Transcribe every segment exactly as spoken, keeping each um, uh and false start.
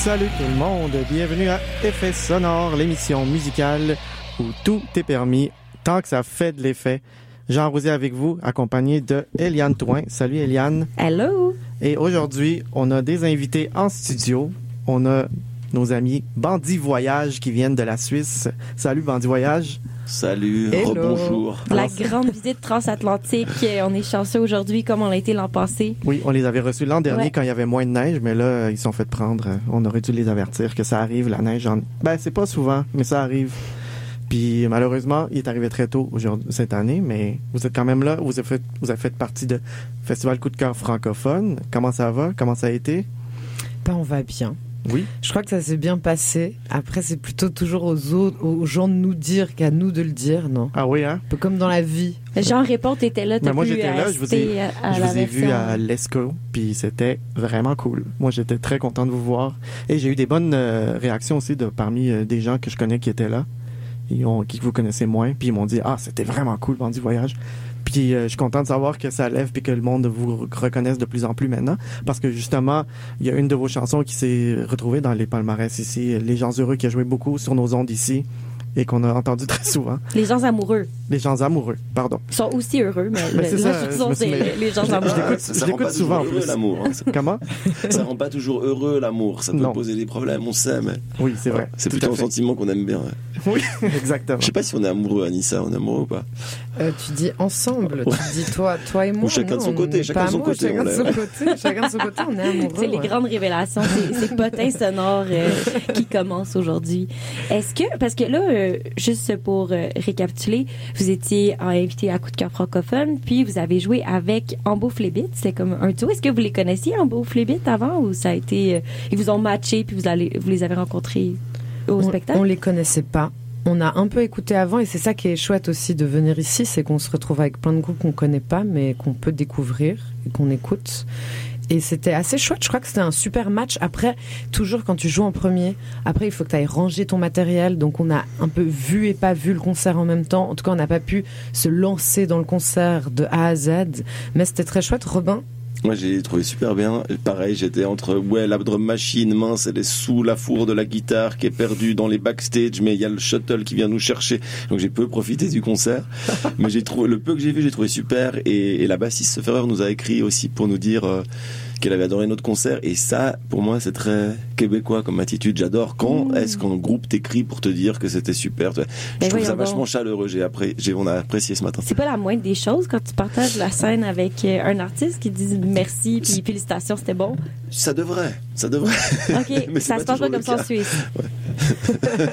Salut tout le monde, bienvenue à Effets sonores, l'émission musicale où tout est permis tant que ça fait de l'effet. Jean Rosier avec vous, accompagné de Eliane Touin. Salut Eliane. Hello. Et aujourd'hui, on a des invités en studio. On a nos amis Bandit Voyage qui viennent de la Suisse. Salut Bandit Voyage. Salut, rebonjour. La grande visite transatlantique, on est chanceux aujourd'hui comme on l'a été l'an passé. Oui, on les avait reçus l'an dernier ouais. quand il y avait moins de neige, mais là, ils se sont fait prendre. On aurait dû les avertir que ça arrive, la neige. En... Ben, c'est pas souvent, mais ça arrive. Puis malheureusement, il est arrivé très tôt aujourd'hui, cette année, mais vous êtes quand même là. Vous avez fait, vous avez fait partie de Festival Coup de cœur francophone. Comment ça va? Comment ça a été? Ben, on va bien. Oui. Je crois que ça s'est bien passé. Après, c'est plutôt toujours aux autres, aux gens de nous dire qu'à nous de le dire, non? Ah oui, hein? Un peu comme dans la vie. Jean répond, t'étais là, t'as moi, pu j'étais là, je vous ai, à, à je vous ai version. vu à l'Esco, puis c'était vraiment cool. Moi, j'étais très content de vous voir. Et j'ai eu des bonnes euh, réactions aussi de parmi euh, des gens que je connais qui étaient là, ils ont, qui vous connaissez moins, puis ils m'ont dit « Ah, c'était vraiment cool, Bandit Voyage ». Puis euh, je suis content de savoir que ça lève puis que le monde vous reconnaisse de plus en plus maintenant, parce que justement, il y a une de vos chansons qui s'est retrouvée dans les palmarès ici, Les gens heureux, qui a joué beaucoup sur nos ondes ici et qu'on a entendu très souvent. Les gens amoureux. Les gens amoureux, pardon. Ils sont aussi heureux, mais, mais le, c'est la ça, chanson, c'est les, les gens amoureux. Je l'écoute, ça rend pas souvent toujours heureux, l'amour. Hein. Comment? Ça rend pas toujours heureux, l'amour. Ça peut non. poser des problèmes, on sait, mais... Oui, c'est vrai. Ouais, c'est plutôt un sentiment qu'on aime bien. Ouais. Oui, exactement. Je sais pas si on est amoureux, Anissa, on est amoureux ou pas. Euh, tu dis ensemble, ouais. tu dis toi, toi et moi. Ou chacun non, de son côté, chacun de son côté. Chacun de son côté, chacun de son côté, on est amoureux. C'est les ouais. grandes révélations, c'est ces potins sonores euh, qui commencent aujourd'hui. Est-ce que, parce que là, euh, juste pour euh, récapituler, vous étiez invité à Coup de cœur francophone, puis vous avez joué avec Ambo Flébit, c'est comme un duo. Est-ce que vous les connaissiez, Ambo Flébit, avant, ou ça a été, euh, ils vous ont matché, puis vous, allez, vous les avez rencontrés au on, spectacle? On les connaissait pas. On a un peu écouté avant, et c'est ça qui est chouette aussi de venir ici, c'est qu'on se retrouve avec plein de groupes qu'on connaît pas, mais qu'on peut découvrir et qu'on écoute. Et c'était assez chouette, je crois que c'était un super match. Après, toujours quand tu joues en premier, après il faut que tu ailles ranger ton matériel, donc on a un peu vu et pas vu le concert en même temps. En tout cas, on n'a pas pu se lancer dans le concert de A à Z, mais c'était très chouette. Robin? Moi, j'ai trouvé super bien. Pareil, j'étais entre, ouais, la drum machine mince, elle est sous la four de la guitare qui est perdue dans les backstage, mais il y a le shuttle qui vient nous chercher. Donc, j'ai peu profité du concert. Mais j'ai trouvé, le peu que j'ai vu, j'ai trouvé super. Et, et la bassiste Ferrer nous a écrit aussi pour nous dire, euh, qu'elle avait adoré notre concert. Et ça, pour moi, c'est très québécois comme attitude. J'adore. Quand mmh. est-ce qu'un groupe t'écrit pour te dire que c'était super? Je ben trouve ça vachement donc. chaleureux. J'ai appré- j'ai, on a apprécié ce matin. C'est pas la moindre des choses quand tu partages la scène avec un artiste qui dit merci puis félicitations, c'était bon. Ça devrait. Ça devrait. OK. Mais ça se passe pas comme ça en Suisse. Ouais.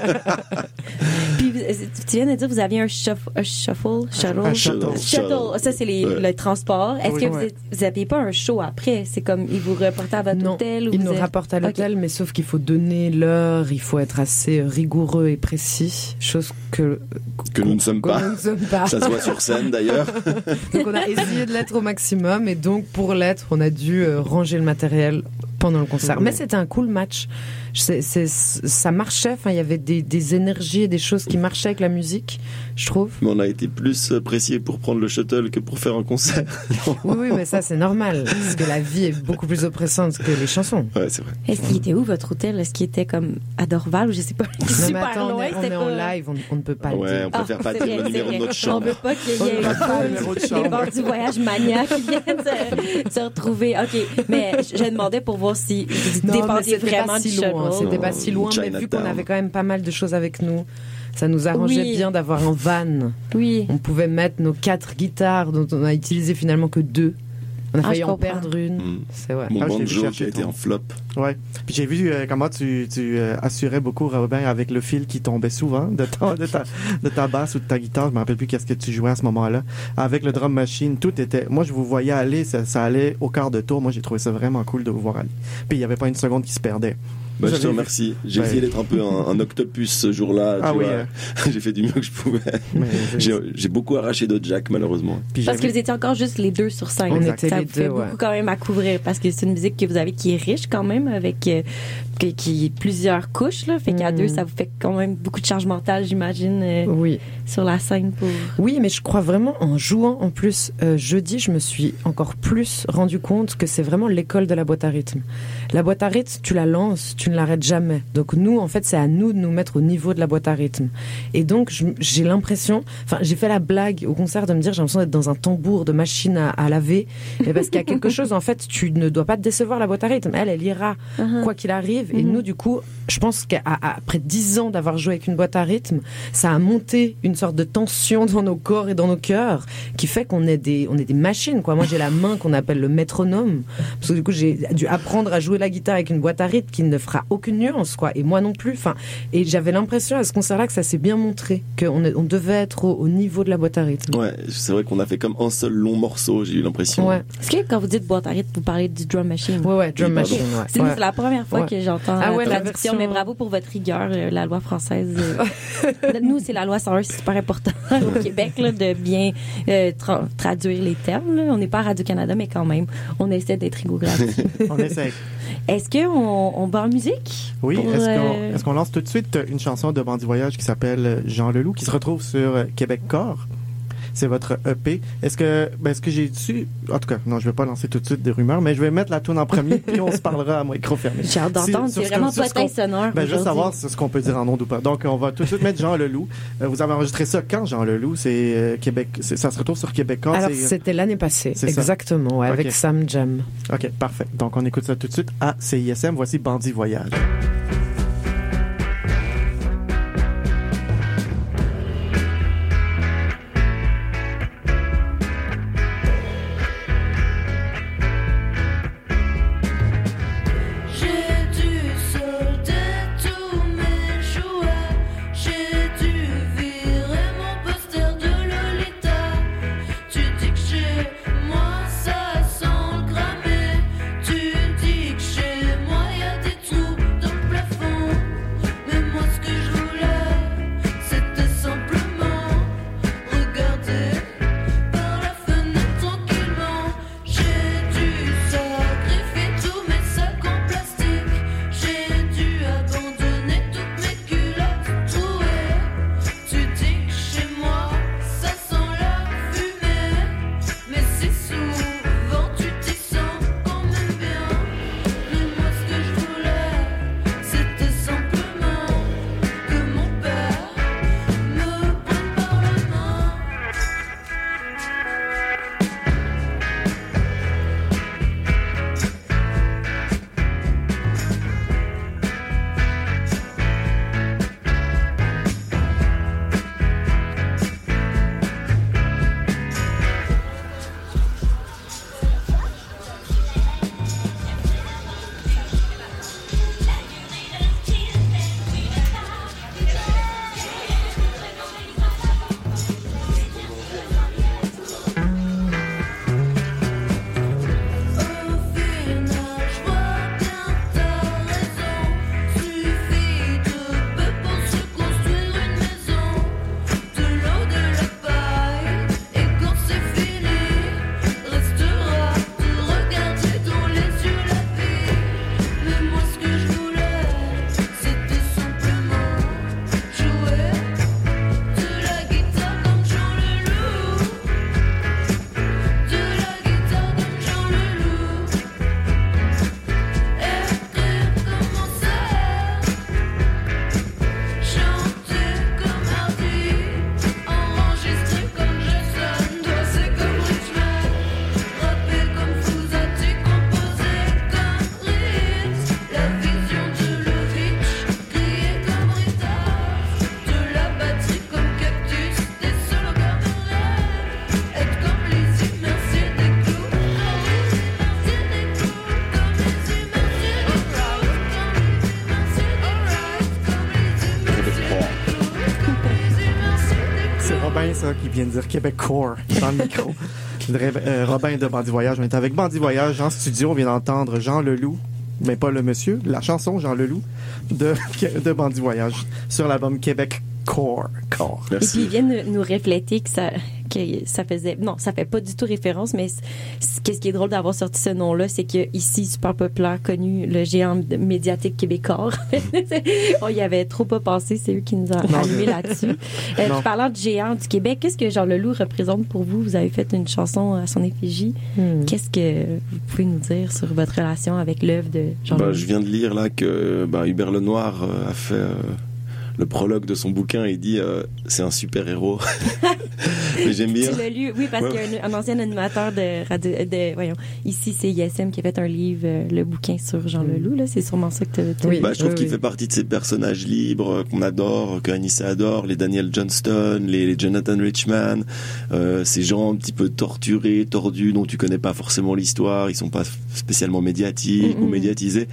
Puis tu viens de dire que vous aviez un, shuff, un shuffle, shuttle, un shuttle. shuttle. Ça, c'est les, ouais. le transport. Est-ce oui, que ouais. vous n'aviez pas un show après? C'est comme, ils vous reportaient à votre non, hôtel? Ou ils vous nous êtes... rapportent à l'hôtel, okay. mais sauf qu'il faut donner l'heure, il faut être assez rigoureux et précis, chose que... Que nous ne sommes pas. Nous ne sommes pas. Ça se voit sur scène, d'ailleurs. Donc, on a essayé de l'être au maximum, et donc, pour l'être, on a dû euh, ranger le matériel pendant le concert. Mais c'était un cool match. C'est, c'est, ça marchait. Enfin, il y avait des, des énergies et des choses qui marchaient avec la musique, je trouve. Mais on a été plus pressés pour prendre le shuttle que pour faire un concert. oui, oui, mais ça, c'est normal. Parce que la vie est beaucoup plus oppressante que les chansons. Ouais, c'est vrai. Est-ce qu'il était où, votre hôtel? Est-ce qu'il était comme à Dorval ou je sais pas? Non, super mais attends, loin, on est, on est pas... en live, on, on ne peut pas ouais, le dire. on préfère ah, pas dire le numéro de notre chambre. On veut pas qu'il y ait les bords du voyage maniaque qui viennent se, se retrouver. OK, mais je, je demandais pour voir si vous dépendiez vraiment si du loin, shuttle. C'était pas si loin, mais vu qu'on avait quand même pas mal de choses avec nous, ça nous arrangeait oui. bien d'avoir un van. Oui. On pouvait mettre nos quatre guitares dont on a utilisé finalement que deux. On a failli ah, en perdre une. Mmh. C'est vrai. Mon ah, banjo qui a été en flop. Ouais. Puis j'ai vu euh, comment tu, tu euh, assurais beaucoup, Robin, avec le fil qui tombait souvent de, ton, de, ta, de ta basse ou de ta guitare. Je me rappelle plus qu'est-ce que tu jouais à ce moment-là. Avec le drum machine, tout était... Moi, je vous voyais aller, ça, ça allait au quart de tour. Moi, j'ai trouvé ça vraiment cool de vous voir aller. Puis il n'y avait pas une seconde qui se perdait. Bah, je te remercie. J'ai ouais. essayé d'être un peu un, un octopus ce jour-là. Ah tu oui. vois. Hein. J'ai fait du mieux que je pouvais. J'ai, j'ai beaucoup arraché de Jack, malheureusement. Puis parce que vous étiez encore juste les deux sur scène. On ça était ça les vous fait deux, ouais. beaucoup quand même à couvrir parce que c'est une musique que vous avez qui est riche quand même avec euh, qui, qui plusieurs couches là. Fait qu'à mmh. deux, ça vous fait quand même beaucoup de charge mentale, j'imagine. Euh, oui. sur la scène pour... Oui, mais je crois vraiment en jouant en plus. Euh, jeudi, je me suis encore plus rendu compte que c'est vraiment l'école de la boîte à rythme. La boîte à rythme, tu la lances, tu ne l'arrêtes jamais. Donc nous, en fait, c'est à nous de nous mettre au niveau de la boîte à rythme. Et donc, je, j'ai l'impression... Enfin, j'ai fait la blague au concert de me dire j'ai l'impression d'être dans un tambour de machine à, à laver. Mais parce qu'il y a quelque chose, en fait, tu ne dois pas te décevoir la boîte à rythme. Elle, elle ira uh-huh. quoi qu'il arrive. Et uh-huh. nous, du coup, je pense qu'après dix ans d'avoir joué avec une boîte à rythme, ça a monté une sorte de tension dans nos corps et dans nos cœurs qui fait qu'on est des, on est des machines, quoi. Moi, j'ai la main qu'on appelle le métronome. Parce que du coup, j'ai dû apprendre à jouer la guitare avec une boîte à rythme qui ne fera aucune nuance, quoi. Et moi non plus. Enfin, et j'avais l'impression à ce concert-là que ça s'est bien montré, qu'on est, on devait être au, au niveau de la boîte à rythme. Ouais, c'est vrai qu'on a fait comme un seul long morceau, j'ai eu l'impression. Ouais. Est-ce que quand vous dites boîte à rythme, vous parlez du drum machine? Ouais, ouais, drum oui, machine, ouais. C'est, ouais. c'est la première fois ouais. que j'entends ah la ouais, traduction, la version... mais bravo pour votre rigueur, la loi française. Nous, c'est la loi cent un, c'est super important au Québec, là, de bien euh, tra- traduire les termes, là. On n'est pas à Radio-Canada, mais quand même, on essaie d'être rigographique. On essaie. Est-ce qu'on on bat en musique? Oui, pour, est-ce, euh... qu'on, est-ce qu'on lance tout de suite une chanson de Bandit Voyage qui s'appelle Jean Leloup, qui se retrouve sur Québec Corps? C'est votre E P. Est-ce que, ben, est-ce que j'ai su, en tout cas, non, je vais pas lancer tout de suite des rumeurs, mais je vais mettre la tune en premier, puis on se parlera à micro fermé. J'ai hâte d'entendre, c'est, c'est vraiment potin sonore. Ben, juste savoir ce qu'on peut dire en ondes ou pas. Donc, on va tout de suite mettre Jean Leloup. Euh, vous avez enregistré ça quand, Jean Leloup? C'est euh, Québec, c'est, ça se retrouve sur Québécois. Alors, c'est, c'était l'année passée. C'est exactement, ouais, okay. avec Sam Jam. OK, parfait. Donc, on écoute ça tout de suite à C I S M. Voici Bandit Voyage. Ça, qui vient de dire Québec Core dans le micro. euh, Robin de Bandit Voyage. On est avec Bandit Voyage en studio. On vient d'entendre Jean Leloup, mais pas le monsieur, la chanson Jean Leloup de, de Bandit Voyage sur l'album Québec core, core. Et puis, ils viennent nous refléter que ça, que ça faisait, non, ça fait pas du tout référence, mais qu'est-ce qui est drôle d'avoir sorti ce nom-là, c'est que ici, super populaire, connu, le géant médiatique québécois. On y avait trop pas pensé, c'est eux qui nous ont allumé là-dessus. Euh, parlant de géant du Québec, qu'est-ce que Jean Leloup représente pour vous? Vous avez fait une chanson à son effigie. Hmm. Qu'est-ce que vous pouvez nous dire sur votre relation avec l'œuvre de Jean bah, Leloup? Je viens de lire là que bah, Hubert Lenoir euh, a fait euh, le prologue de son bouquin et il dit euh, c'est un super héros. Mais j'aime bien. Tu l'as lu, oui, parce ouais. qu'un un ancien animateur de radio, de, voyons, ici c'est I S M qui a fait un livre, euh, le bouquin sur Jean mm. Leloup, là, c'est sûrement ça que tu as oui, bah, je trouve oui, qu'il oui. fait partie de ces personnages libres qu'on adore, que Anissa adore, les Daniel Johnston, les, les Jonathan Richman, euh, ces gens un petit peu torturés, tordus, dont tu connais pas forcément l'histoire, ils sont pas spécialement médiatiques mm-hmm. ou médiatisés.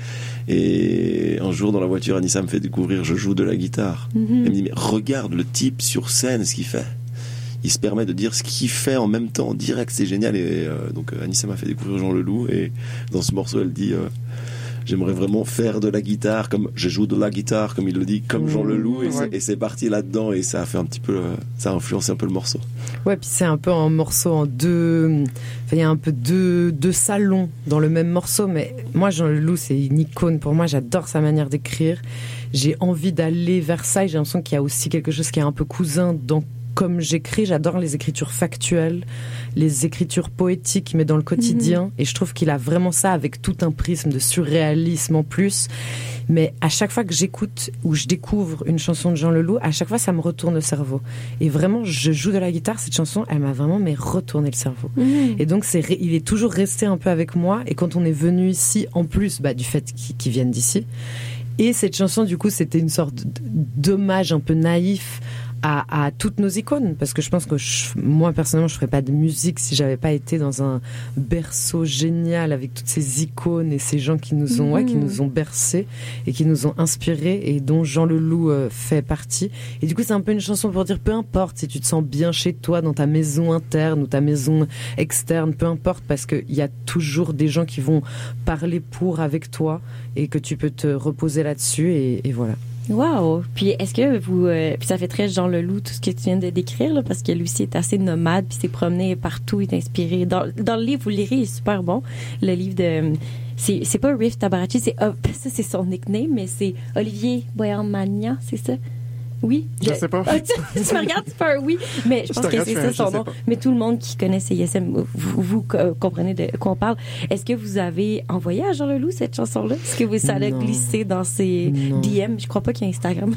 Et un jour dans la voiture, Anissa me fait découvrir Je joue de la guitare. Mm-hmm. Elle me dit mais regarde le type sur scène, ce qu'il fait. Il se permet de dire ce qu'il fait en même temps en direct, c'est génial. Et euh, donc Anissa m'a fait découvrir Jean Leloup et dans ce morceau elle dit euh, j'aimerais vraiment faire de la guitare comme je joue de la guitare comme il le dit, comme Jean Leloup, et, ouais. c'est, et c'est parti là-dedans et ça a fait un petit peu euh, ça a influencé un peu le morceau. Ouais, puis c'est un peu un morceau en deux, enfin il y a un peu deux deux salons dans le même morceau, mais moi Jean Leloup c'est une icône pour moi, j'adore sa manière d'écrire. J'ai envie d'aller vers ça et j'ai l'impression qu'il y a aussi quelque chose qui est un peu cousin dans comme j'écris, j'adore les écritures factuelles, les écritures poétiques, mais dans le quotidien. Mmh. Et je trouve qu'il a vraiment ça avec tout un prisme de surréalisme en plus. Mais à chaque fois que j'écoute ou je découvre une chanson de Jean Leloup, à chaque fois, ça me retourne le cerveau. Et vraiment, je joue de la guitare, cette chanson, elle m'a vraiment mais retourné le cerveau. Mmh. Et donc, c'est, il est toujours resté un peu avec moi. Et quand on est venu ici, en plus bah, du fait qu'ils, qu'ils viennent d'ici, et cette chanson, du coup, c'était une sorte d'hommage un peu naïf À, à toutes nos icônes, parce que je pense que je, moi personnellement je ferais pas de musique si j'avais pas été dans un berceau génial avec toutes ces icônes et ces gens qui nous ont mmh. ouais, qui nous ont bercés et qui nous ont inspirés et dont Jean Leloup euh, fait partie. Et du coup c'est un peu une chanson pour dire peu importe si tu te sens bien chez toi dans ta maison interne ou ta maison externe, peu importe, parce que il y a toujours des gens qui vont parler pour avec toi et que tu peux te reposer là-dessus et, et voilà. Wow! Puis est-ce que vous... Euh, puis ça fait très Jean Leloup, tout ce que tu viens de décrire, là, parce que lui aussi est assez nomade, puis s'est promené partout, il est inspiré. Dans, dans le livre, vous le lirez, il est super bon. Le livre de... C'est, c'est pas Riff Tabarachi, c'est... Oh, ça, c'est son nickname, mais c'est Olivier Boyan-Magnan, c'est ça? Oui. Je, je sais pas. Ah, tu, tu me regardes, tu fais un oui. Mais je pense je que c'est ça son nom. Mais tout le monde qui connaît C I S M, vous, vous euh, comprenez de quoi on parle. Est-ce que vous avez envoyé à Jean Leloup cette chanson-là? Est-ce que vous, ça l'a glissé dans ses non. D M? Je crois pas qu'il y a Instagram.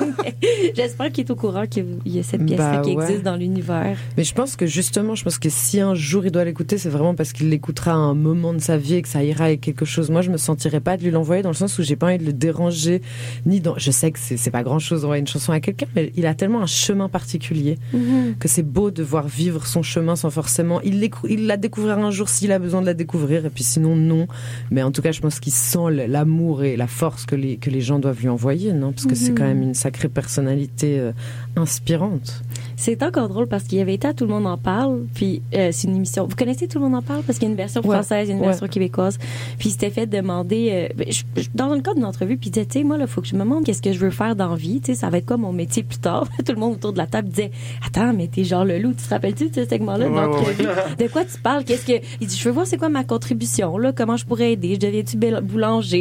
J'espère qu'il est au courant qu'il y a cette pièce-là bah, qui ouais. existe dans l'univers. Mais je pense que justement, je pense que si un jour il doit l'écouter, c'est vraiment parce qu'il l'écoutera à un moment de sa vie et que ça ira avec quelque chose. Moi, je me sentirais pas de lui l'envoyer dans le sens où j'ai pas envie de le déranger. Ni dans... Je sais que c'est, c'est pas grand-chose d'envoyer une chanson à quelqu'un, mais il a tellement un chemin particulier mmh. que c'est beau de voir vivre son chemin sans forcément... Il, l'écou... il la découvrira un jour s'il a besoin de la découvrir, et puis sinon, non. Mais en tout cas, je pense qu'il sent l'amour et la force que les, que les gens doivent lui envoyer, non? Parce que mmh. c'est quand même une sacrée personnalité euh, inspirante. C'est encore drôle parce qu'il y avait été à Tout le monde en parle, puis euh, c'est une émission... Vous connaissez Tout le monde en parle? Parce qu'il y a une version ouais. française et une ouais. version québécoise. Puis il s'était fait demander... Euh, ben, je, je, dans le cadre d'une entrevue, puis il disait, tu sais, moi, il faut que je me demande qu'est-ce que je veux faire dans la vie, tu sais, ça va être quoi mon métier plus tard. Tout le monde autour de la table disait, attends, mais t'es Jean Leloup, tu te rappelles-tu de ce segment-là? Ouais, ouais, ouais. De quoi tu parles? Qu'est-ce que... Il dit, je veux voir c'est quoi ma contribution, là, comment je pourrais aider, je deviens-tu boulanger?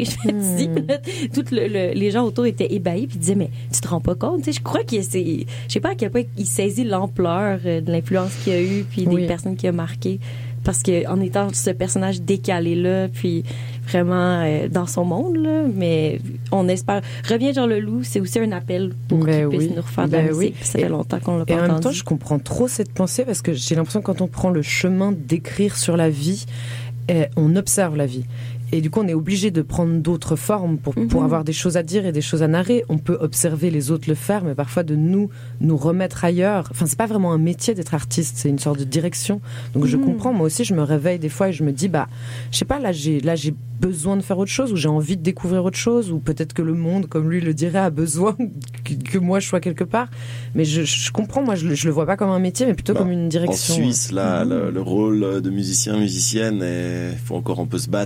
Mm. Toutes le, le, les gens autour étaient ébahis, puis disaient, mais tu te rends pas compte, tu sais, je crois qu'il c'est, je sais pas à quel point il saisit l'ampleur de l'influence qu'il a eu, puis des oui. personnes qu'il a marquées. Parce que en étant ce personnage décalé là, puis vraiment euh, dans son monde là, mais on espère. Reviens Jean Leloup, c'est aussi un appel pour ben qu'il oui. puisse nous refaire ben de la musique. Oui. Ça fait et, longtemps qu'on l'a pas et entendu. En même temps, je comprends trop cette pensée parce que j'ai l'impression que quand on prend le chemin d'écrire sur la vie, eh, on observe la vie. Et du coup, on est obligé de prendre d'autres formes pour, mm-hmm. pour avoir des choses à dire et des choses à narrer. On peut observer les autres le faire, mais parfois de nous, nous remettre ailleurs. Enfin, c'est pas vraiment un métier d'être artiste, c'est une sorte de direction. Donc, mm-hmm. je comprends. Moi aussi, je me réveille des fois et je me dis, bah, je sais pas, là, j'ai, là, j'ai besoin de faire autre chose ou j'ai envie de découvrir autre chose ou peut-être que le monde, comme lui le dirait, a besoin que, que moi je sois quelque part. Mais je, je comprends, moi, je, je le vois pas comme un métier, mais plutôt bah, comme une direction. En Suisse, là, mmh. le, le rôle de musicien, musicienne, il faut encore un peu se battre pour qu'il existe.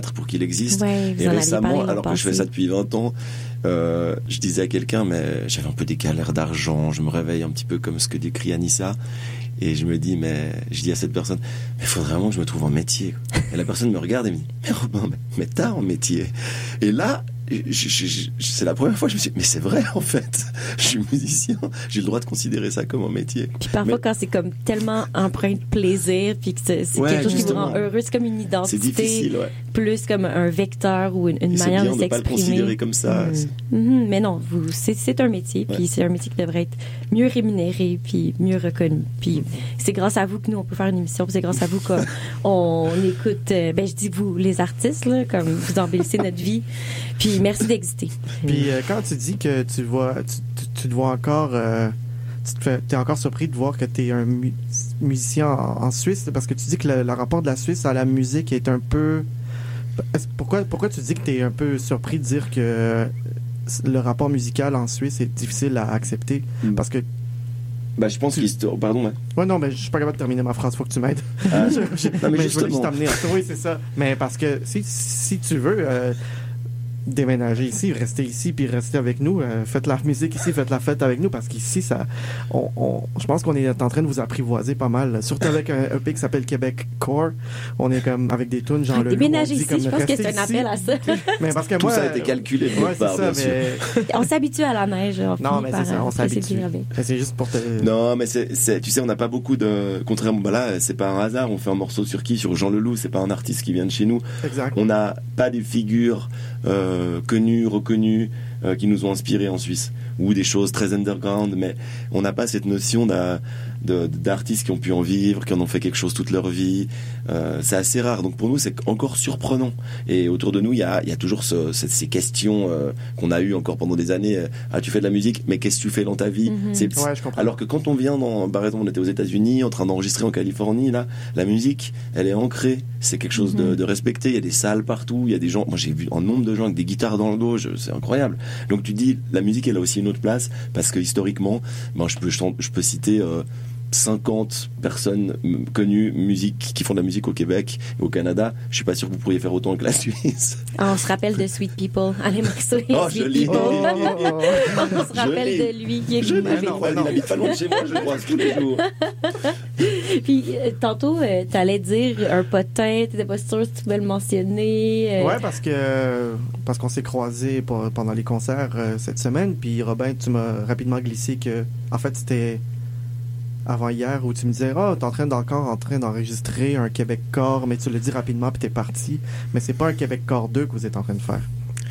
existe. Ouais, vous et en aviez récemment, parlé l'an alors que je fais passé. ça depuis vingt ans, euh, je disais à quelqu'un, mais j'avais un peu des galères d'argent, je me réveille un petit peu comme ce que décrit Anissa. Et je me dis, mais je dis à cette personne, mais il faudrait vraiment que je me trouve un métier. Et la personne me regarde et me dit, mais Robin, mais, mais t'as un métier. Et là, je, je, je, c'est la première fois que je me suis dit, mais c'est vrai en fait, je suis musicien, j'ai le droit de considérer ça comme un métier. Puis parfois, mais, quand c'est comme tellement empreint de plaisir, puis que c'est, c'est ouais, quelque chose justement. qui vous rend heureux, c'est comme une identité. C'est difficile, ouais. Plus comme un vecteur ou une, une Et c'est manière bien de de ne pas le s'exprimer. considérer comme ça. Mmh. Mmh, mais non, vous, c'est, c'est un métier, puis Ouais. c'est un métier qui devrait être mieux rémunéré, puis mieux reconnu. Puis c'est grâce à vous que nous, on peut faire une émission, puis c'est grâce à vous qu'on on écoute, euh, ben je dis vous, les artistes, là, comme vous embellissez notre vie. Puis merci d'exister. Puis euh, quand tu dis que tu vois, tu, tu, tu te vois encore, euh, tu te fais, t'es encore surpris de voir que t'es un mu- musicien en, en Suisse, parce que tu dis que le, le rapport de la Suisse à la musique est un peu. Est-ce- Pourquoi, pourquoi tu dis que t'es un peu surpris de dire que le rapport musical en Suisse est difficile à accepter? Mm. Parce que. Bah, je pense qu'il se... Pardon, ouais. Ouais, non, mais je suis pas capable de terminer ma phrase, faut que tu m'aides. Ah, Je- je- non, mais mais je voulais justement. juste t'amener à ça. Oui, c'est ça. Mais parce que si, si tu veux euh, déménager ici, rester ici, puis rester avec nous, euh, faites la musique ici, faites la fête avec nous, parce qu'ici, ça, on, on- je pense qu'on est en train de vous apprivoiser pas mal. Surtout avec un E P qui s'appelle Québec Core. On est comme avec des tunes genre le loup, on Déménager dit ici, comme je pense que restez c'est un ici. appel à ça. Mais parce que Tout moi, ça a été calculé de ouais, votre c'est part, ça, bien sûr. mais On s'habitue à la neige. On non, finit mais par, c'est ça, euh, on essayer de s'habitue. vivre avec. Mais c'est juste pour te. Non, mais c'est, c'est, tu sais, on n'a pas beaucoup de. Contrairement, bah là, c'est pas un hasard. On fait un morceau sur qui? Sur Jean Leloup. C'est pas un artiste qui vient de chez nous. Exact. On n'a pas des figures euh, connues, reconnues, euh, qui nous ont inspirés en Suisse, ou des choses très underground. Mais on n'a pas cette notion d'a, de, d'artistes qui ont pu en vivre, qui en ont fait quelque chose toute leur vie. Euh, c'est assez rare. Donc pour nous, c'est encore surprenant. Et autour de nous, il y a, il y a toujours ce, ces, ces questions euh, qu'on a eues encore pendant des années. Euh, ah, tu fais de la musique, mais qu'est-ce que tu fais dans ta vie? Mhm. C'est, Ouais, je comprends. alors que quand on vient dans, par exemple, on était aux États-Unis, en train d'enregistrer en Californie, là, la musique, elle est ancrée. C'est quelque chose de, de respecté. Il y a des salles partout. Il y a des gens. Moi, j'ai vu un nombre de gens avec des guitares dans le dos. Je, c'est incroyable. Donc, tu dis, la musique, elle a aussi une autre place parce que historiquement, ben, je peux, je, je peux citer. Euh, cinquante personnes m- connues musique qui font de la musique au Québec et au Canada. Je suis pas sûr que vous pourriez faire autant que la Suisse. Ah, on se rappelle de Sweet People. Allez, Marceau et Oh, Sweet joli. People. Oh, oh, oh. On se rappelle Joli. de lui qui est Je avec l'ai, non, il non. habite pas loin de chez moi, je le croise tous les jours. Puis euh, tantôt, euh, t'allais dire un potin, t'étais pas sûr si tu pouvais le mentionner. euh, Ouais, parce que parce qu'on s'est croisés pour- pendant les concerts euh, cette semaine, puis Robin, tu m'as rapidement glissé que en fait c'était avant hier où tu me disais oh t'es en train d'encore en train d'enregistrer un Québec Core, mais tu le dis rapidement puis t'es parti, mais c'est pas un Québec Core deux que vous êtes en train de faire.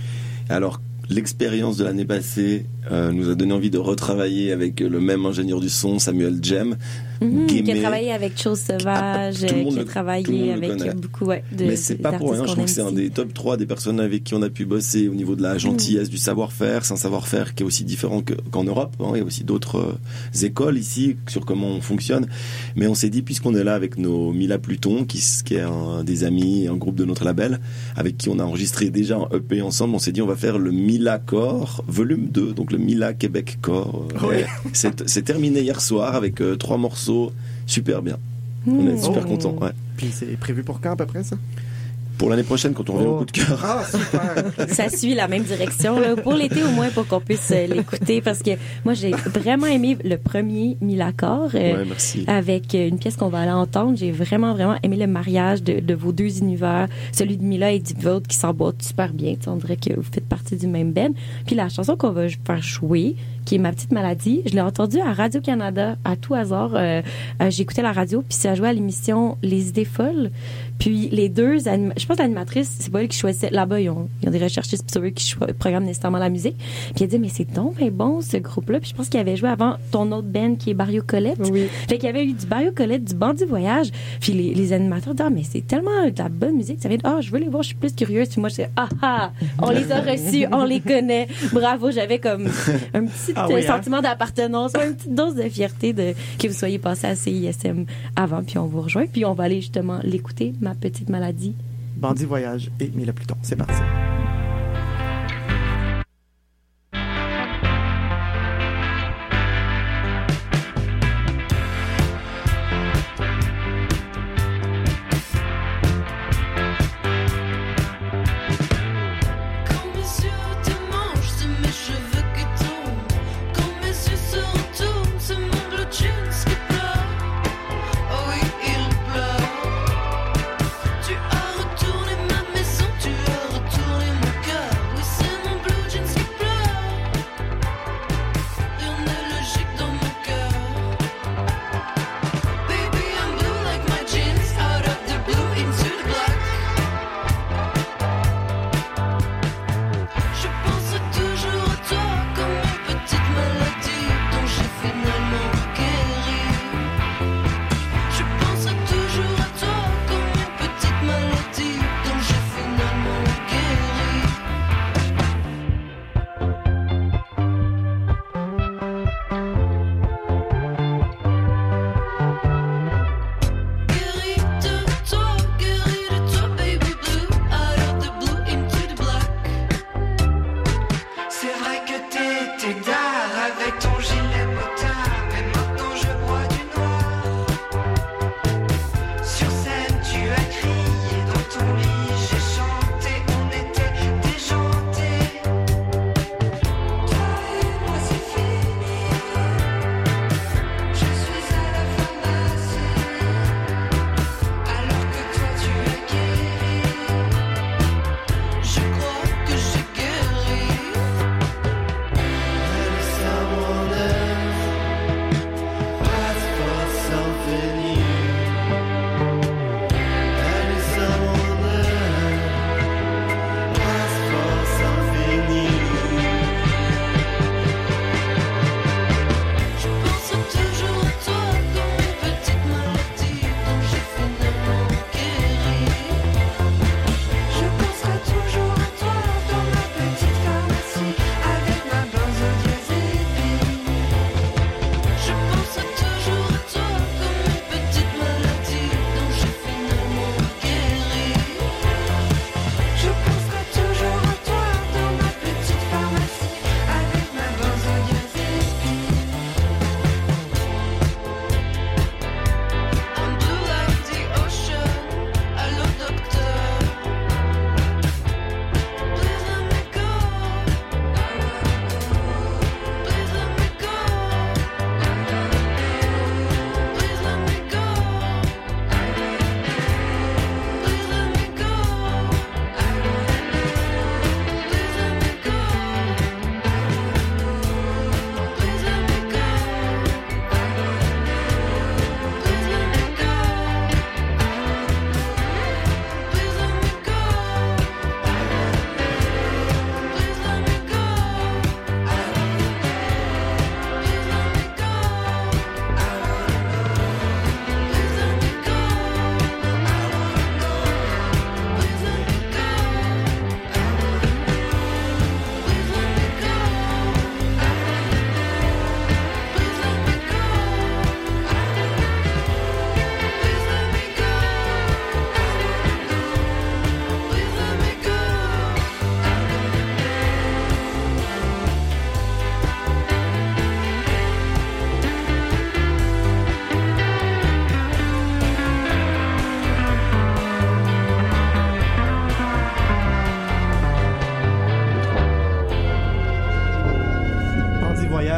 Alors, l'expérience de l'année passée euh, nous a donné envie de retravailler avec le même ingénieur du son, Samuel Jem. mhm, qui a Guémet. travaillé avec Chose Sauvage, Ah, tout le euh, monde qui a le- tout le travaillé monde le avec connaît. beaucoup ouais, de Mais c'est pas pour rien, je trouve que c'est un des top trois des personnes avec qui on a pu bosser au niveau de la gentillesse, du savoir-faire. C'est un savoir-faire qui est aussi différent que- qu'en Europe. Hein. Il y a aussi d'autres euh, écoles ici sur comment on fonctionne. Mais on s'est dit, puisqu'on est là avec nos Mila Pluton, qui, s- qui est un des amis, un groupe de notre label, avec qui on a enregistré déjà un E P ensemble, on s'est dit, on va faire le Mila Core, volume deux, donc le Mila Québec Core. Oui. Et C'est c'est terminé hier soir avec euh, trois morceaux, super bien. On est Mhm. super Oh. contents. Ouais. Puis c'est prévu pour quand à peu près ça? Pour l'année prochaine, quand on revient Oh. au coup de cœur. Ah super. Ça suit la même direction là, pour l'été au moins pour qu'on puisse euh, l'écouter parce que moi j'ai vraiment aimé le premier Milacor euh, Ouais, merci. avec euh, une pièce qu'on va aller entendre. J'ai vraiment vraiment aimé le mariage de, de vos deux univers, celui de Mila et du vôtre qui s'emboîtent super bien. Tu sais, on dirait que vous faites partie du même band. Puis la chanson qu'on va faire jouer, qui est Ma petite maladie, je l'ai entendue à Radio-Canada à tout hasard. Euh, euh, j'écoutais la radio puis ça jouait à l'émission Les idées folles. Puis les deux, anima- je pense que l'animatrice, c'est pas elle qui choisissait. Là-bas, ils ont, ils ont des recherchistes, puis c'est eux qui cho- programment nécessairement la musique. Puis elle dit, mais c'est donc bien bon, ce groupe-là. Puis je pense qu'il avait joué avant ton autre band qui est Barrio Colette. Oui. Fait qu'il y avait eu du Barrio Colette, du Bandit Voyage. Puis les, les animateurs disaient, ah, mais c'est tellement de la bonne musique. Ça vient de, ah, je veux les voir, je suis plus curieuse. Puis moi, je dis, ah, ah, on les a reçus, on les connaît. Bravo, j'avais comme un petit Ah euh, oui, hein? sentiment d'appartenance, ouais, une petite dose de fierté de que vous soyez passé à C I S M avant. Puis on vous rejoint. Puis on va aller justement l'écouter, Ma petite maladie. Bandit Voyage et Mila Pluton, c'est parti.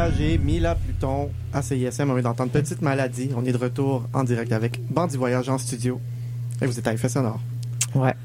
Voyage et Mila Pluton à C I S M. On vient d'entendre Petite Maladie. On est de retour en direct avec Bandit Voyage en studio. Et vous êtes à Effet Sonore. Ouais.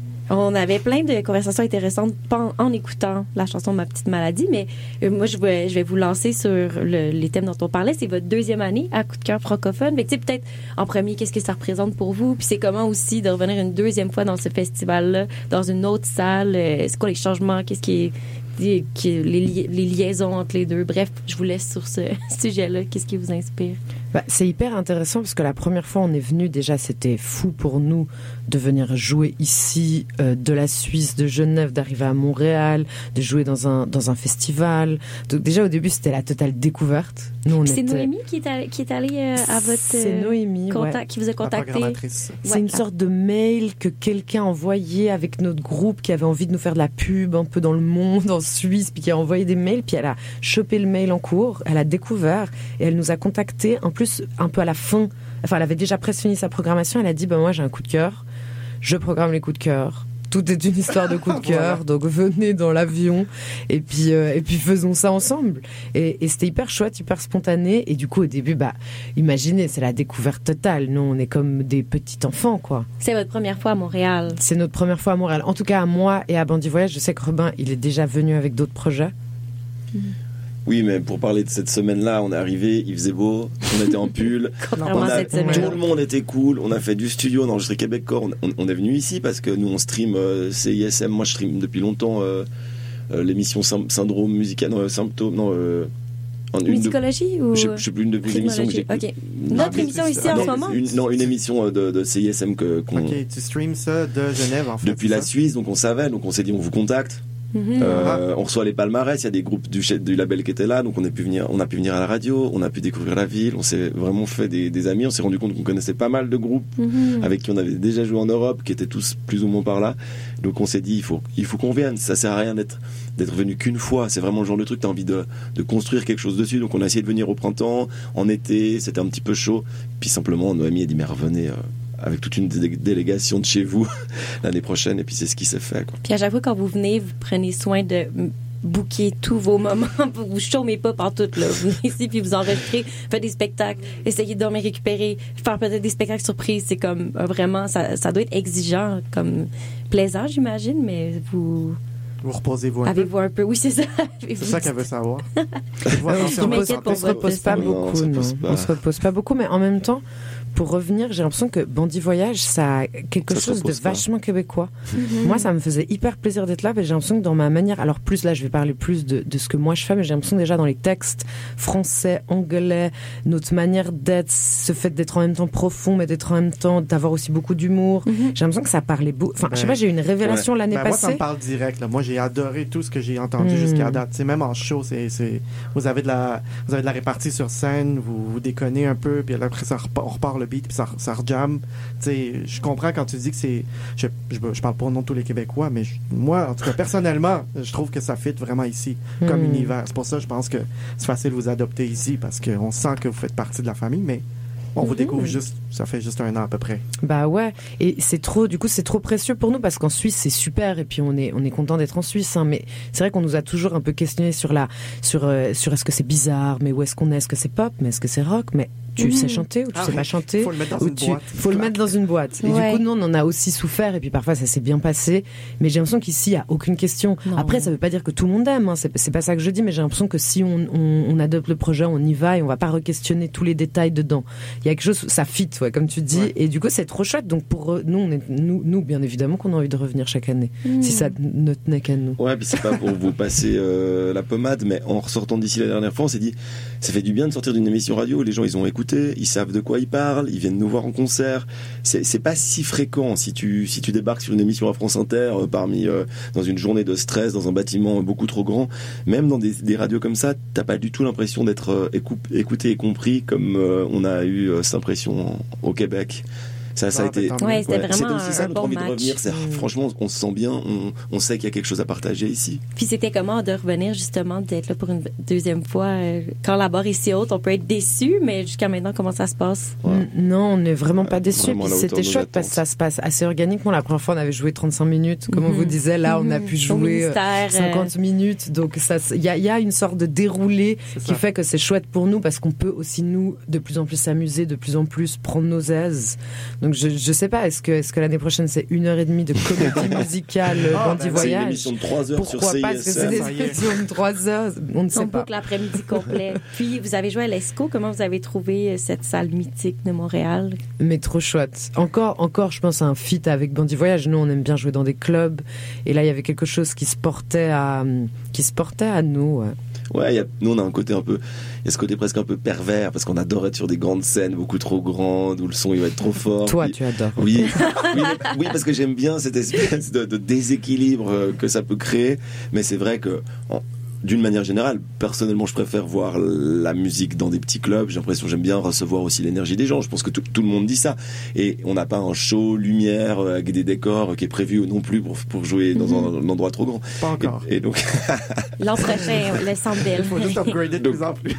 On avait plein de conversations intéressantes en, en écoutant la chanson Ma Petite Maladie, mais euh, moi, je vais, je vais vous lancer sur le, les thèmes dont on parlait. C'est votre deuxième année à Coup de cœur francophone. Mais tu sais, peut-être en premier, qu'est-ce que ça représente pour vous? Puis c'est comment aussi de revenir une deuxième fois dans ce festival-là, dans une autre salle? Euh, c'est quoi les changements? Qu'est-ce qui est... Qui, qui, les, li- les liaisons entre les deux. Bref, je vous laisse sur ce sujet-là. Qu'est-ce qui vous inspire? Bah, c'est hyper intéressant parce que la première fois on est venu, déjà c'était fou pour nous de venir jouer ici, euh, de la Suisse, de Genève, d'arriver à Montréal, de jouer dans un, dans un festival. Donc déjà au début c'était la totale découverte. Nous, on c'est était... Noémie qui est, allée, qui est allée euh, à votre... C'est euh, Noémie, contact, ouais. qui vous a contacté. C'est ouais. une sorte de mail que quelqu'un a envoyé avec notre groupe qui avait envie de nous faire de la pub un peu dans le monde, en Suisse, puis qui a envoyé des mails, puis elle a chopé le mail en cours, elle a découvert et elle nous a contactés, en plus un peu à la fin, enfin elle avait déjà presque fini sa programmation, elle a dit ben moi j'ai un coup de cœur, je programme les coups de cœur. Tout est une histoire de coup de cœur, voilà. Donc venez dans l'avion et puis euh, et puis faisons ça ensemble. Et, et c'était hyper chouette, hyper spontané. Et du coup au début, bah imaginez, c'est la découverte totale. Nous on est comme des petits enfants quoi. C'est votre première fois à Montréal. C'est notre première fois à Montréal. En tout cas à moi et à Bandit Voyage. Je sais que Robin il est déjà venu avec d'autres projets. Mmh. Oui, mais pour parler de cette semaine-là, on est arrivé, il faisait beau, on était en pull, on a, tout le monde était cool, on a fait du studio, on a enregistré Québecor, on, on, on est venu ici parce que nous on stream euh, C I S M, moi je stream depuis longtemps euh, euh, l'émission Sym- Syndrome Musical, non, euh, Symptôme, non... Euh, une Musicologie de, ou je, je sais plus une de vos émissions que j'ai. Okay. Notre émission ici en ce moment. Une, non, une émission de, de C I S M que qu'on. Ok, tu streams ça de Genève en fait. Depuis la Suisse, donc on savait, donc on s'est dit on vous contacte. Mmh. Euh, on reçoit les palmarès, il y a des groupes du, du label qui étaient là, donc on a pu venir, on a pu venir à la radio, on a pu découvrir la ville, on s'est vraiment fait des, des amis, on s'est rendu compte qu'on connaissait pas mal de groupes mmh. avec qui on avait déjà joué en Europe, qui étaient tous plus ou moins par là. Donc on s'est dit il faut, il faut qu'on vienne, ça sert à rien d'être, d'être venu qu'une fois, c'est vraiment le genre de truc, t'as envie de, de construire quelque chose dessus. Donc on a essayé de venir au printemps, en été, c'était un petit peu chaud, puis simplement Noémie a dit mais revenez. Euh, avec toute une dé- délégation de chez vous l'année prochaine, et puis c'est ce qui s'est fait quoi. Puis à chaque fois quand vous venez, vous prenez soin de booker tous vos moments, vous chômez pas partout là, vous venez ici puis vous enregistrez, faites des spectacles, essayez de dormir, récupérer, faire peut-être des spectacles surprises, c'est comme euh, vraiment ça, ça doit être exigeant, comme plaisant j'imagine, mais vous Vous reposez-vous un Avez-vous peu. un peu, oui c'est ça. C'est ça qu'elle veut savoir. On se repose pas beaucoup, non. On se repose pas beaucoup, mais en même temps, pour revenir, j'ai l'impression que Bandit Voyage, ça a quelque ça chose de vachement pas. québécois. Mm-hmm. Moi, ça me faisait hyper plaisir d'être là, mais j'ai l'impression que dans ma manière, alors plus là, je vais parler plus de, de ce que moi je fais, mais j'ai l'impression déjà dans les textes français, anglais, notre manière d'être, ce fait d'être en même temps profond, mais d'être en même temps, d'avoir aussi beaucoup d'humour. Mm-hmm. J'ai l'impression que ça parlait beaucoup. Enfin, ben, je sais pas, j'ai eu une révélation ouais. l'année ben, passée. Moi, ça me parle direct. Là. Moi, j'ai adoré tout ce que j'ai entendu mm. jusqu'à date. C'est même en show, c'est, c'est, vous avez de la, vous avez de la répartie sur scène, vous, vous déconnez un peu, puis après ça repart, on repart le beat, puis ça, ça jam. Tu sais, je comprends quand tu dis que c'est, je, je, je parle pas au nom de tous les Québécois, mais je, moi, en tout cas, personnellement, je trouve que ça fit vraiment ici, mm. comme univers. C'est pour ça, je pense que c'est facile de vous adopter ici, parce qu'on sent que vous faites partie de la famille, mais on vous découvre juste, ça fait juste un an à peu près. Bah ouais, et c'est trop, du coup, c'est trop précieux pour nous parce qu'en Suisse, c'est super et puis on est, on est content d'être en Suisse, hein, mais c'est vrai qu'on nous a toujours un peu questionné sur la, sur, euh, sur est-ce que c'est bizarre, mais où est-ce qu'on est, est-ce que c'est pop, mais est-ce que c'est rock, mais tu mmh. sais chanter ou tu ah sais oui. pas chanter. Faut le mettre dans une tu, boîte. Faut le mettre dans une boîte. Et ouais. du coup, nous, on en a aussi souffert et puis parfois ça s'est bien passé. Mais j'ai l'impression qu'ici, il y a aucune question. Non. Après, ça veut pas dire que tout le monde aime. Hein. C'est, c'est pas ça que je dis, mais j'ai l'impression que si on, on, on adopte le projet, on y va et on va pas re-questionner tous les détails dedans. Il y a quelque chose, ça fit, ouais, comme tu dis. Ouais. Et du coup, c'est trop chouette. Donc pour nous, on est, nous, nous, bien évidemment, qu'on a envie de revenir chaque année. Mmh. Si ça ne tenait qu'à nous. Ouais, puis c'est pas pour vous passer euh, la pommade, mais en ressortant d'ici la dernière fois, on s'est dit, ça fait du bien de sortir d'une émission radio. Les gens, ils ont écouté, ils savent de quoi ils parlent, ils viennent nous voir en concert. C'est, c'est pas si fréquent si tu, si tu débarques sur une émission à France Inter euh, parmi, euh, dans une journée de stress, dans un bâtiment beaucoup trop grand. Même dans des, des radios comme ça, t'as pas du tout l'impression d'être euh, écou- écouté et compris comme euh, on a eu euh, cette impression en, au Québec. Ça, ça a Ah, été. tant mieux. Ouais, c'était Ouais, c'est vraiment aussi un, ça un notre bon envie de match. revenir. C'est, Mm. franchement, on se sent bien, on, on sait qu'il y a quelque chose à partager ici. Puis c'était comment de revenir justement, d'être là pour une deuxième fois? euh, Quand la barre est si haute, on peut être déçu, mais jusqu'à maintenant, comment ça se passe? Ouais. N- Non, on n'est vraiment pas déçus. Vraiment Puis à la hauteur c'était de nos chouette parce que ça attentes. se passe assez organiquement. La première fois, on avait joué trente-cinq minutes. Comme on Mhm. vous disait, là, on a Mhm. pu Au jouer euh, ministère, euh, cinquante minutes. Donc, ça, il y a, il y a une sorte de déroulé C'est qui ça. fait que c'est chouette pour nous parce qu'on peut aussi, nous, de plus en plus s'amuser, de plus en plus prendre nos aises. Donc, je, je sais pas, est-ce que, est-ce que l'année prochaine, c'est une heure et demie de comédie musicale euh, Ah, Bandit ben, C'est une Voyage? émission de trois heures Pourquoi sur pas? Est-ce que c'est C I S M. des Ça y est. émissions de trois heures? On ne On sait pas. boucle l'après-midi complet. Puis vous avez joué à l'Esco. Comment vous avez trouvé euh, cette salle mythique de Montréal? Mais trop chouette. Encore, encore, je pense à un feat avec Bandit Voyage. Nous, on aime bien jouer dans des clubs. Et là, il y avait quelque chose qui se portait à, qui se portait à nous. Ouais. Ouais, il y a, nous on a un côté un peu, il y a ce côté presque un peu pervers parce qu'on adore être sur des grandes scènes beaucoup trop grandes où le son il va être trop fort. Toi, Puis- tu adores. Oui, oui, mais- oui, parce que j'aime bien cette espèce de, de déséquilibre euh, que ça peut créer. Mais c'est vrai que, en- d'une manière générale, personnellement, je préfère voir la musique dans des petits clubs. J'ai l'impression, j'aime bien recevoir aussi l'énergie des gens. Je pense que tout, tout le monde dit ça. Et on n'a pas un show lumière euh, avec des décors euh, qui est prévu non plus pour, pour jouer dans un, un endroit trop grand. Pas encore. Et, et donc, L'an prochain, le Centre Bell. Il faut juste upgrader de Donc- plus en plus.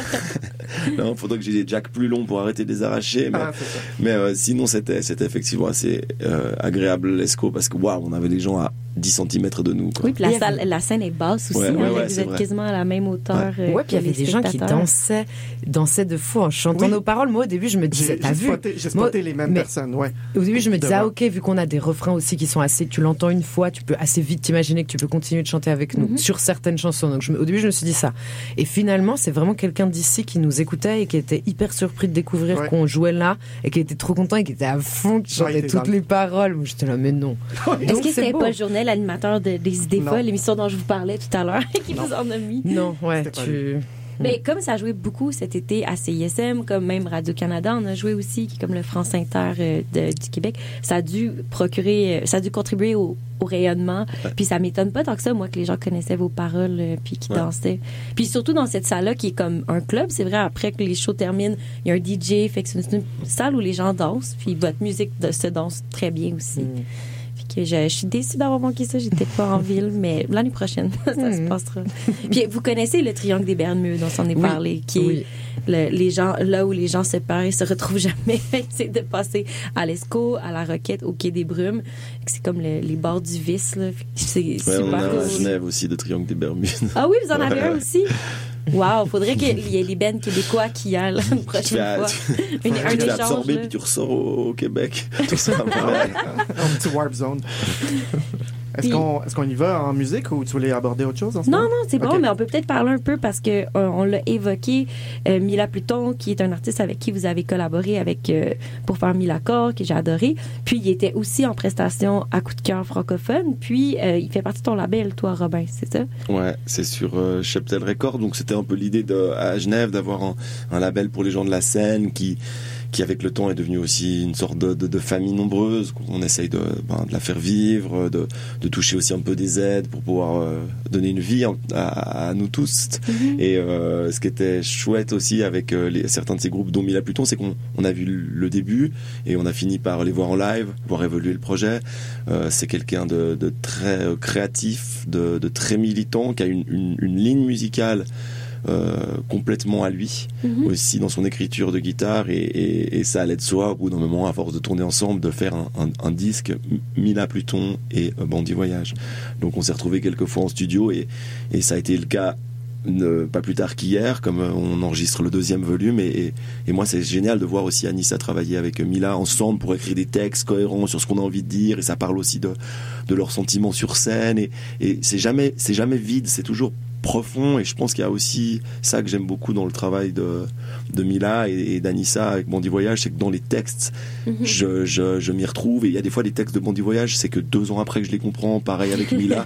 non, faudrait que j'ai des jacks plus longs pour arrêter de les arracher. Mais, Ah, c'est ça. mais euh, sinon, c'était, c'était effectivement assez euh, agréable l'Esco parce que waouh, on avait des gens à dix centimètres de nous. Quoi. Oui, puis la, Il y salle, avait- la scène est basse aussi. Ouais, hein, ouais, fait ouais, que vous c'est êtes vrai. quasiment à la même hauteur. euh, Ouais, que puis il y avait les des gens qui spectateurs. dansaient, dansaient de fou en chantant Oui. nos paroles. Moi, au début, je me disais, J'ai t'as j'ai vu? spoté, j'ai Moi, spoté les mêmes mais- personnes, ouais. Au début, je me disais, ah, Devant. ok, vu qu'on a des refrains aussi qui sont assez, tu l'entends une fois, tu peux assez vite t'imaginer que tu peux continuer de chanter avec nous Mhm. sur certaines chansons. Donc, je me- au début, je me suis dit ça. Et finalement, c'est vraiment quelqu'un d'ici qui nous écoutait et qui était hyper surpris de découvrir Ouais. qu'on jouait là et qui était trop content et qui était à fond, qui Ouais, chantait il était toutes dans- les paroles. Moi, j'étais là, mais non. Est-ce Donc, que c'est c'était beau. pas Journal, l'animateur de, des Idées Non. folles, l'émission dont je vous parlais tout à l'heure, qui Non. vous en a mis? Non, ouais, C'était pas tu. Mais comme ça a joué beaucoup cet été à C I S M, comme même Radio-Canada, on a joué aussi, qui est comme le France Inter euh, de- du Québec, ça a dû procurer, euh, ça a dû contribuer au, au rayonnement. Puis ça m'étonne pas tant que ça, moi, que les gens connaissaient vos paroles euh, puis qui Ouais. dansaient. Puis surtout dans cette salle-là qui est comme un club, c'est vrai, après que les shows terminent, il y a un D J, fait que c'est une, c'est une salle où les gens dansent, puis votre musique de- se danse très bien aussi. Mm. Fait que je, je suis déçue d'avoir manqué ça, j'étais pas en ville, mais l'année prochaine, ça se Mm. passera. Puis vous connaissez le triangle des Bermudes, on s'en est Oui. parlé, qui est Oui. le- les gens là où les gens se perdent et se retrouvent jamais. C'est de passer à l'Esco, à la Roquette, au Quai des Brumes. C'est comme le- les bords du vice. Là. Fait que C'est Ouais, super on a à cool. Genève aussi de Triangle des Bermudes. Ah oui, vous en avez Ouais. un aussi? Wow, faudrait qu'il y ait les bands québécois qui y aillent la Tu prochaine fais- fois. tu- Une- tu un te fais échange. absorber là. puis tu ressors au, au Québec. Tout ça, ouais. Un petit warp zone. Est-ce Puis- qu'on est-ce qu'on y va en musique ou tu voulais aborder autre chose en ce Non, moment? non, c'est bon, Ok. mais on peut peut-être parler un peu parce que euh, on l'a évoqué. Euh, Mila Pluton, qui est un artiste avec qui vous avez collaboré avec euh, pour faire Mille accords, que j'ai adoré. Puis il était aussi en prestation à Coup de cœur francophone. Puis euh, il fait partie de ton label, toi, Robin, c'est ça? Ouais, c'est sur euh, Cheptel Records. Donc c'était un peu l'idée de, à Genève d'avoir un, un label pour les gens de la scène qui, qui avec le temps est devenu aussi une sorte de, de, de famille nombreuse. On essaye de, ben, de la faire vivre, de, de toucher aussi un peu des aides pour pouvoir euh, donner une vie en- à, à nous tous. Mm-hmm. Et euh, ce qui était chouette aussi avec euh, les, certains de ces groupes, dont Mila Pluton, c'est qu'on on a vu le début et on a fini par les voir en live, voir évoluer le projet. Euh, c'est quelqu'un de, de très euh, créatif, de, de très militant, qui a une, une, une ligne musicale euh, complètement à lui, Mhm. aussi dans son écriture de guitare, et, et, et ça allait de soi au bout d'un moment, à force de tourner ensemble, de faire un, un, un disque, Mila Pluton et euh, Bandit Voyage. Donc on s'est retrouvés quelques fois en studio, et, et ça a été le cas ne, pas plus tard qu'hier, comme euh, on enregistre le deuxième volume, et, et, et moi c'est génial de voir aussi Anissa travailler avec euh, Mila ensemble pour écrire des textes cohérents sur ce qu'on a envie de dire, et ça parle aussi de, de leurs sentiments sur scène, et, et c'est jamais, c'est jamais vide, c'est toujours profond, et je pense qu'il y a aussi ça que j'aime beaucoup dans le travail de, de Mila et, et d'Anissa avec Bandit Voyage, c'est que dans les textes, Mhm. je, je, je m'y retrouve, et il y a des fois les textes de Bandit Voyage, c'est que deux ans après que je les comprends, pareil avec Mila.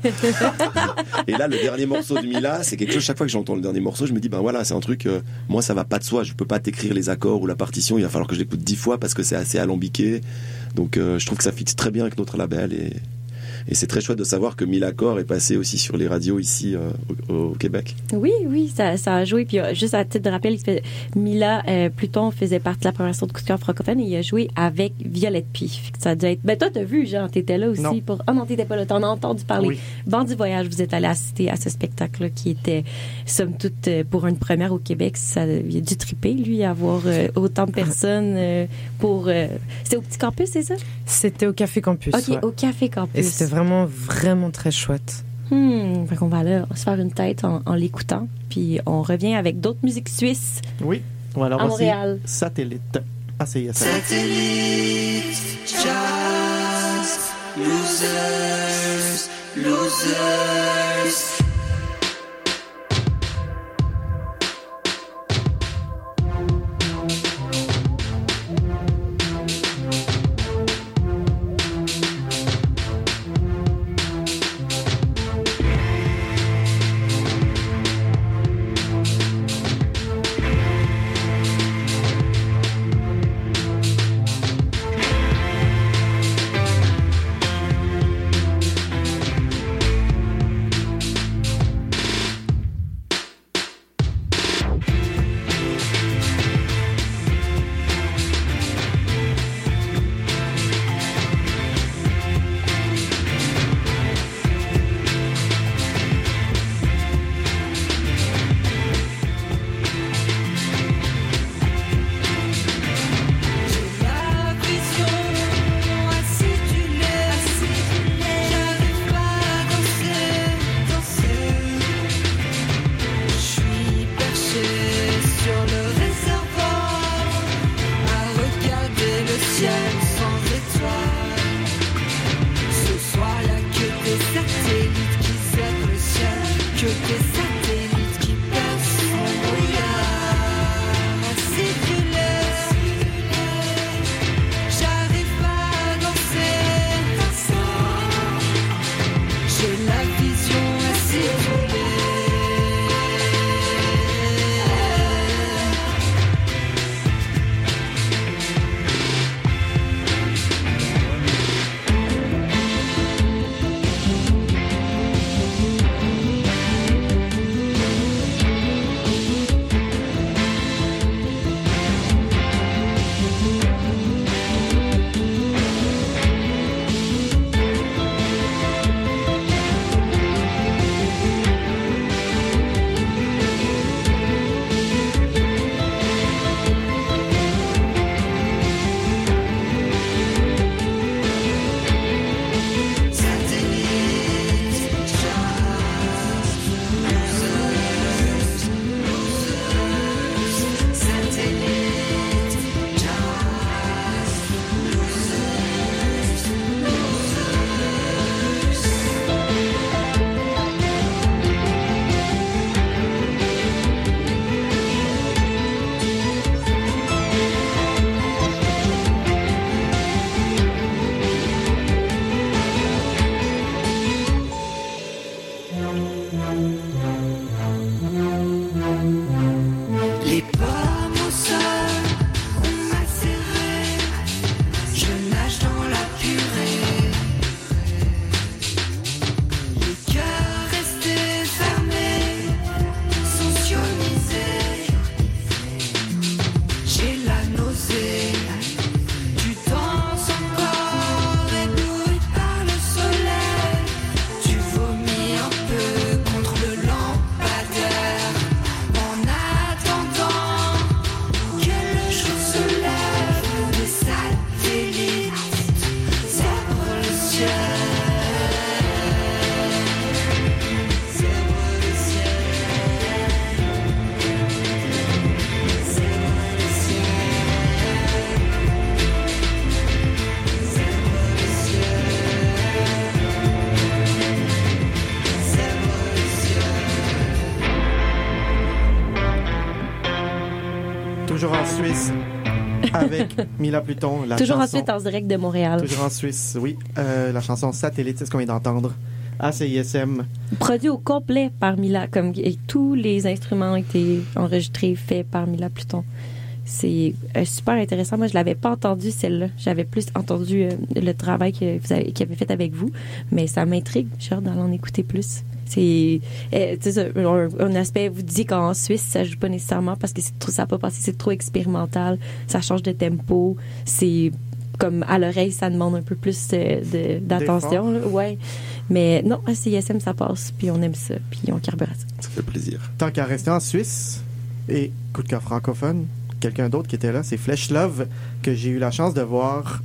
Et là, le dernier morceau de Mila, c'est quelque chose, chaque fois que j'entends le dernier morceau, je me dis, ben voilà, c'est un truc, euh, moi ça va pas de soi, je peux pas t'écrire les accords ou la partition, il va falloir que je l'écoute dix fois parce que c'est assez alambiqué. Donc euh, je trouve que ça fit très bien avec notre label, et Et c'est très chouette de savoir que Mille Accords est passé aussi sur les radios ici euh, au, au Québec. Oui, oui, ça, ça a joué. Puis euh, juste à titre de rappel, il fait, Mila euh, Pluton faisait partie de la programmation de Coup de cœur francophone et il a joué avec Violette Pie. Fait que ça a dû être... Ben toi, t'as vu, Jean, t'étais là aussi. Non. Pour... Oh non, t'étais pas là, t'en as entendu parler. Oui. Bandit Voyage, vous êtes allé assister à ce spectacle-là qui était, somme toute, euh, pour une première au Québec. Ça, il a dû triper, lui, avoir euh, autant de personnes euh, pour... Euh... C'était au Petit Campus, c'est ça? C'était au Café Campus. OK, ouais. au Café Campus. Et c'était vraiment, vraiment très chouette. Hmm, fait qu'on va aller se faire une tête en, en l'écoutant. Puis on revient avec d'autres musiques suisses. Oui. On va alors À aussi Montréal. Satellite. A C I S M. Satellite, just losers, losers. Toujours en Suisse, avec Mila Pluton. La Toujours chanson, ensuite en direct de Montréal. Toujours en Suisse, oui. Euh, la chanson Satellite, c'est ce qu'on vient d'entendre. A C I S M. Produit au complet par Mila, comme et tous les instruments ont été enregistrés, faits par Mila Pluton. c'est euh, super intéressant. Moi, je l'avais pas entendu celle-là. J'avais plus entendu euh, le travail que vous avez, qu'il avait fait avec vous, mais ça m'intrigue. J'ai hâte d'en écouter plus. C'est, euh, tu sais, un, un aspect. Vous disiez qu'en Suisse, ça joue pas nécessairement parce que c'est trop, ça n'a pas passé. C'est trop expérimental. Ça change de tempo. C'est comme à l'oreille, ça demande un peu plus euh, de, d'attention. Là. Ouais. Mais non, à C I S M, ça passe. Puis on aime ça. Puis on carbure à ça. Ça fait plaisir. Tant qu'à rester en Suisse et coup de cœur francophone, quelqu'un d'autre qui était là, c'est Flesh Love, que j'ai eu la chance de voir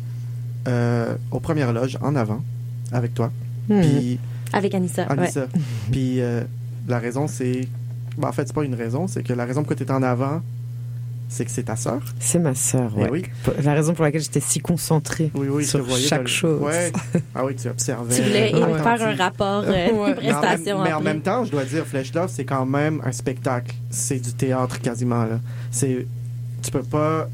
euh, aux premières loges en avant avec toi. Mmh. Puis Avec Anissa. Anissa. Ouais. Puis euh, la raison, c'est. Ben, en fait, c'est pas une raison, c'est que la raison pourquoi tu es en avant, c'est que c'est ta sœur. C'est ma sœur, Eh ouais. oui. La raison pour laquelle j'étais si concentrée Oui, oui, je te sur voyais chaque de- chose. Ouais. Ah oui, tu observais. Tu voulais attentive. faire un rapport euh, Ouais. de Mais en même- prestation. Mais en après. même temps, je dois dire, Flesh Love, c'est quand même un spectacle. C'est du théâtre quasiment. Là. C'est, tu peux pas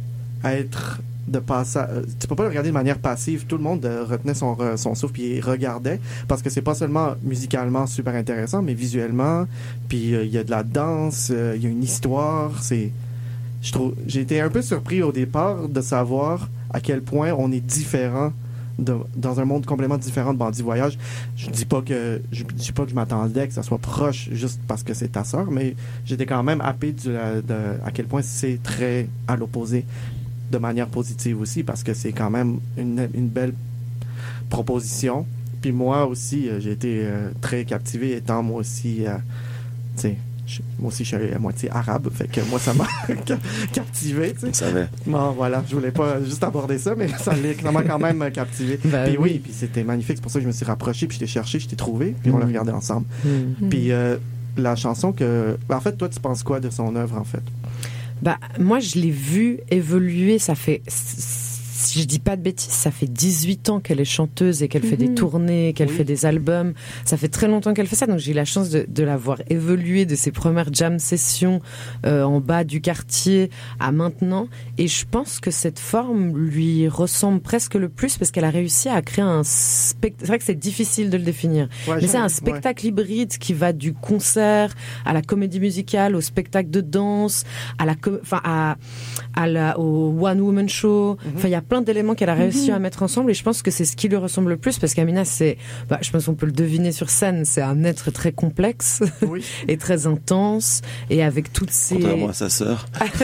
être de passage. Tu peux pas le regarder de manière passive. Tout le monde euh, retenait son, re- son souffle puis il regardait parce que c'est pas seulement musicalement super intéressant, mais visuellement. Puis euh, il y a de la danse, euh, il y a une histoire. C'est, je trouve, j'ai été un peu surpris au départ de savoir à quel point on est différent. De, dans un monde complètement différent de Bandit Voyage. Je dis pas que je dis pas que je m'attendais que ça soit proche juste parce que c'est ta sœur, mais j'étais quand même happé du, de, à quel point c'est très à l'opposé de manière positive aussi parce que c'est quand même une, une belle proposition. Puis moi aussi, euh, j'ai été euh, très captivé étant moi aussi, euh, tu sais, je- moi aussi je suis à moitié arabe, fait que moi ça m'a captivé, tu sais. On savait. Bon, voilà, je voulais pas juste aborder ça, mais ça l'a ça m'a quand même captivé. Bah puis oui, oui. puis c'était magnifique. C'est pour ça que je me suis rapproché, puis je t'ai cherché, je t'ai trouvé, puis on l'a Mm. regardé ensemble. Hmm. Puis euh, la chanson que... ben, en fait, toi, tu penses quoi de son œuvre, en fait? Bah, moi, je l'ai vue évoluer. Ça fait, si je dis pas de bêtises, ça fait dix-huit ans qu'elle est chanteuse et qu'elle fait des Mhm. tournées, qu'elle Oui. fait des albums. Ça fait très longtemps qu'elle fait ça. Donc, j'ai eu la chance de, de la voir évoluer de ses premières jam sessions euh, en bas du quartier à maintenant. Et je pense que cette forme lui ressemble presque le plus parce qu'elle a réussi à créer un spectacle. C'est vrai que c'est difficile de le définir. Ouais, Mais j'ai- c'est un ouais. spectacle hybride qui va du concert à la comédie musicale, au spectacle de danse, à la, com- enfin à, à la, au one woman show. Mhm. Enfin, il y a plein d'éléments qu'elle a réussi Mhm. à mettre ensemble et je pense que c'est ce qui lui ressemble le plus parce qu'Amina, c'est, bah, je pense qu'on peut le deviner sur scène, c'est un être très complexe Oui. et très intense et avec toutes ces, Contrairement à sa sœur.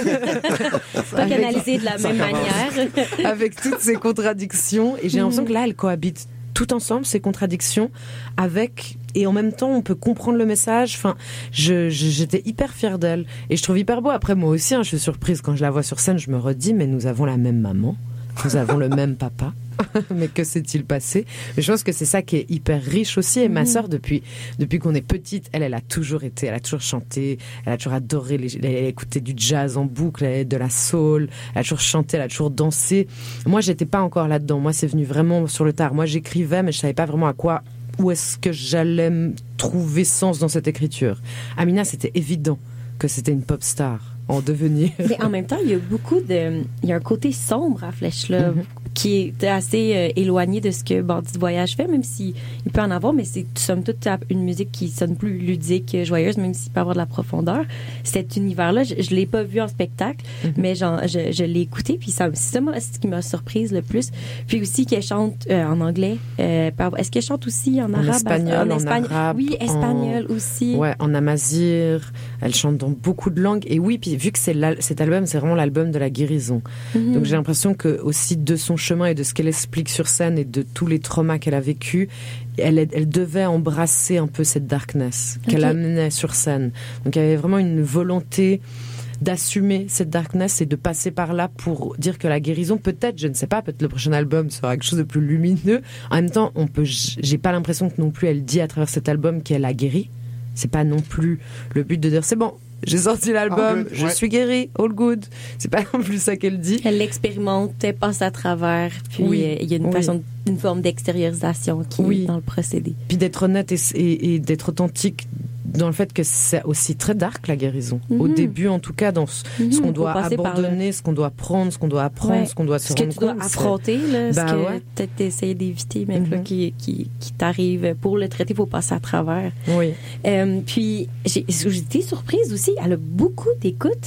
Pas avec- canalisé de la Ça même commence. manière. avec toutes ces contradictions et j'ai l'impression que là elles cohabitent tout ensemble ces contradictions avec et en même temps on peut comprendre le message. Enfin, je, je- j'étais hyper fière d'elle et je trouve hyper beau. Après moi aussi, hein, je suis surprise quand je la vois sur scène. Je me redis mais nous avons la même maman, nous avons le même papa. Mais que s'est-il passé? Mais je pense que c'est ça qui est hyper riche aussi. Et ma Mhm. sœur, depuis depuis qu'on est petite, elle, elle a toujours été, elle a toujours chanté, elle a toujours adoré, les, elle a écouté du jazz en boucle, elle a de la soul, elle a toujours chanté, elle a toujours dansé. Moi, j'étais pas encore là-dedans. Moi, c'est venu vraiment sur le tard. Moi, j'écrivais, mais je savais pas vraiment à quoi, où est-ce que j'allais me trouver sens dans cette écriture. Amina, c'était évident que c'était une pop star en devenir. Mais en même temps, il y a beaucoup de. Il y a un côté sombre à Flesh Love Mhm. qui est assez euh, éloigné de ce que Bandit Voyage fait, même s'il il peut en avoir, mais c'est somme toute une musique qui sonne plus ludique, joyeuse, même s'il peut avoir de la profondeur. Cet univers-là, je, je l'ai pas vu en spectacle, Mhm. mais j'en- je, je l'ai écouté, puis ça, c'est ça moi, c'est ce qui m'a surprise le plus. Puis aussi qu'elle chante euh, en anglais. Euh, par- Est-ce qu'elle chante aussi en En arabe? espagnol, en espagnol. arabe, Oui, espagnol aussi. Ouais, en amazir, elle chante dans beaucoup de langues. Et oui, puis vu que c'est l'al- cet album, c'est vraiment l'album de la guérison. Mhm. Donc j'ai l'impression que aussi de son chemin et de ce qu'elle explique sur scène et de tous les traumas qu'elle a vécu, elle, est- elle devait embrasser un peu cette darkness qu'elle Ok. amenait sur scène. Donc il y avait vraiment une volonté d'assumer cette darkness et de passer par là pour dire que la guérison, peut-être, je ne sais pas, peut-être le prochain album sera quelque chose de plus lumineux. En même temps, on peut, j'ai pas l'impression que non plus elle dit à travers cet album qu'elle a guéri. C'est pas non plus le but de dire c'est bon, j'ai sorti l'album, All good, je ouais. suis guérie, all good. C'est pas non plus ça qu'elle dit. Elle l'expérimente, elle passe à travers, puis Oui, euh, il y a une oui. façon, une forme d'extériorisation qui Oui. est dans le procédé. Puis d'être honnête et, et- et d'être authentique dans le fait que c'est aussi très dark la guérison. Au Mhm. début, en tout cas, dans ce, ce Mhm, qu'on faut doit passer par abandonner, ce qu'on doit prendre, ce qu'on doit apprendre, Ouais. ce qu'on doit se Ce que rendre tu dois compte. c'est- affronter, là, Ben ce que ouais. peut-être essayer d'éviter, mais là, Mhm. qui, qui, qui t'arrive pour le traiter, il faut passer à travers. Oui. Euh, puis, j'ai j'ai été surprise aussi, elle a beaucoup d'écoute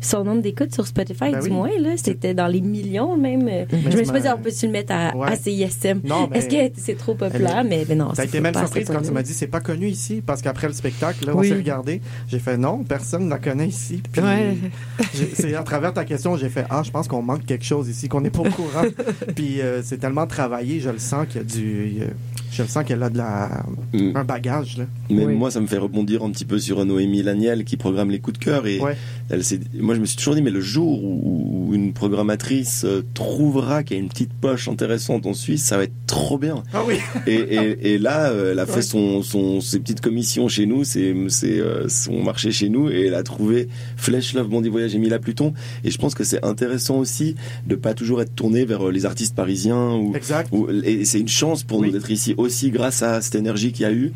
son nombre d'écoutes sur Spotify, Ben du oui. moins, là, c'était dans les millions même. Mais Je me suis tu pas dit, m'as- on peut-tu le mettre à, Ouais. à C I S M? Non, mais- Est-ce que c'est trop populaire? Elle Mais, mais non, T'as c'est été même pas à ce surprise quand point-là. tu m'as dit c'est pas connu ici parce qu'après le spectacle, là, on Oui. s'est regardé. J'ai fait non, personne ne la connaît ici. Puis Ouais. j'ai- c'est à travers ta question, j'ai fait ah, je pense qu'on manque quelque chose ici, qu'on n'est pas au courant. Puis euh, c'est tellement travaillé, je le sens qu'il y a du, il y a- je le sens qu'elle a de la, Mm. un bagage là. Mais Oui. moi, ça me fait rebondir un petit peu sur Noémie Laniel qui programme les coups de cœur. Et Ouais. elle s'est- moi, je me suis toujours dit, mais le jour où, où une programmatrice euh, trouvera qu'il y a une petite poche intéressante en Suisse, ça va être trop bien. Ah oui. Et, et, et là, euh, elle a fait Ouais. son, son, ses petites commissions chez nous, ses, ses, euh, son marché chez nous, et elle a trouvé Flèche Love, Bandit Voyage et Mila Pluton. Et je pense que c'est intéressant aussi de pas toujours être tourné vers euh, les artistes parisiens ou, Exact. ou- et c'est une chance pour Oui. nous d'être ici aussi grâce à cette énergie qu'il y a eu.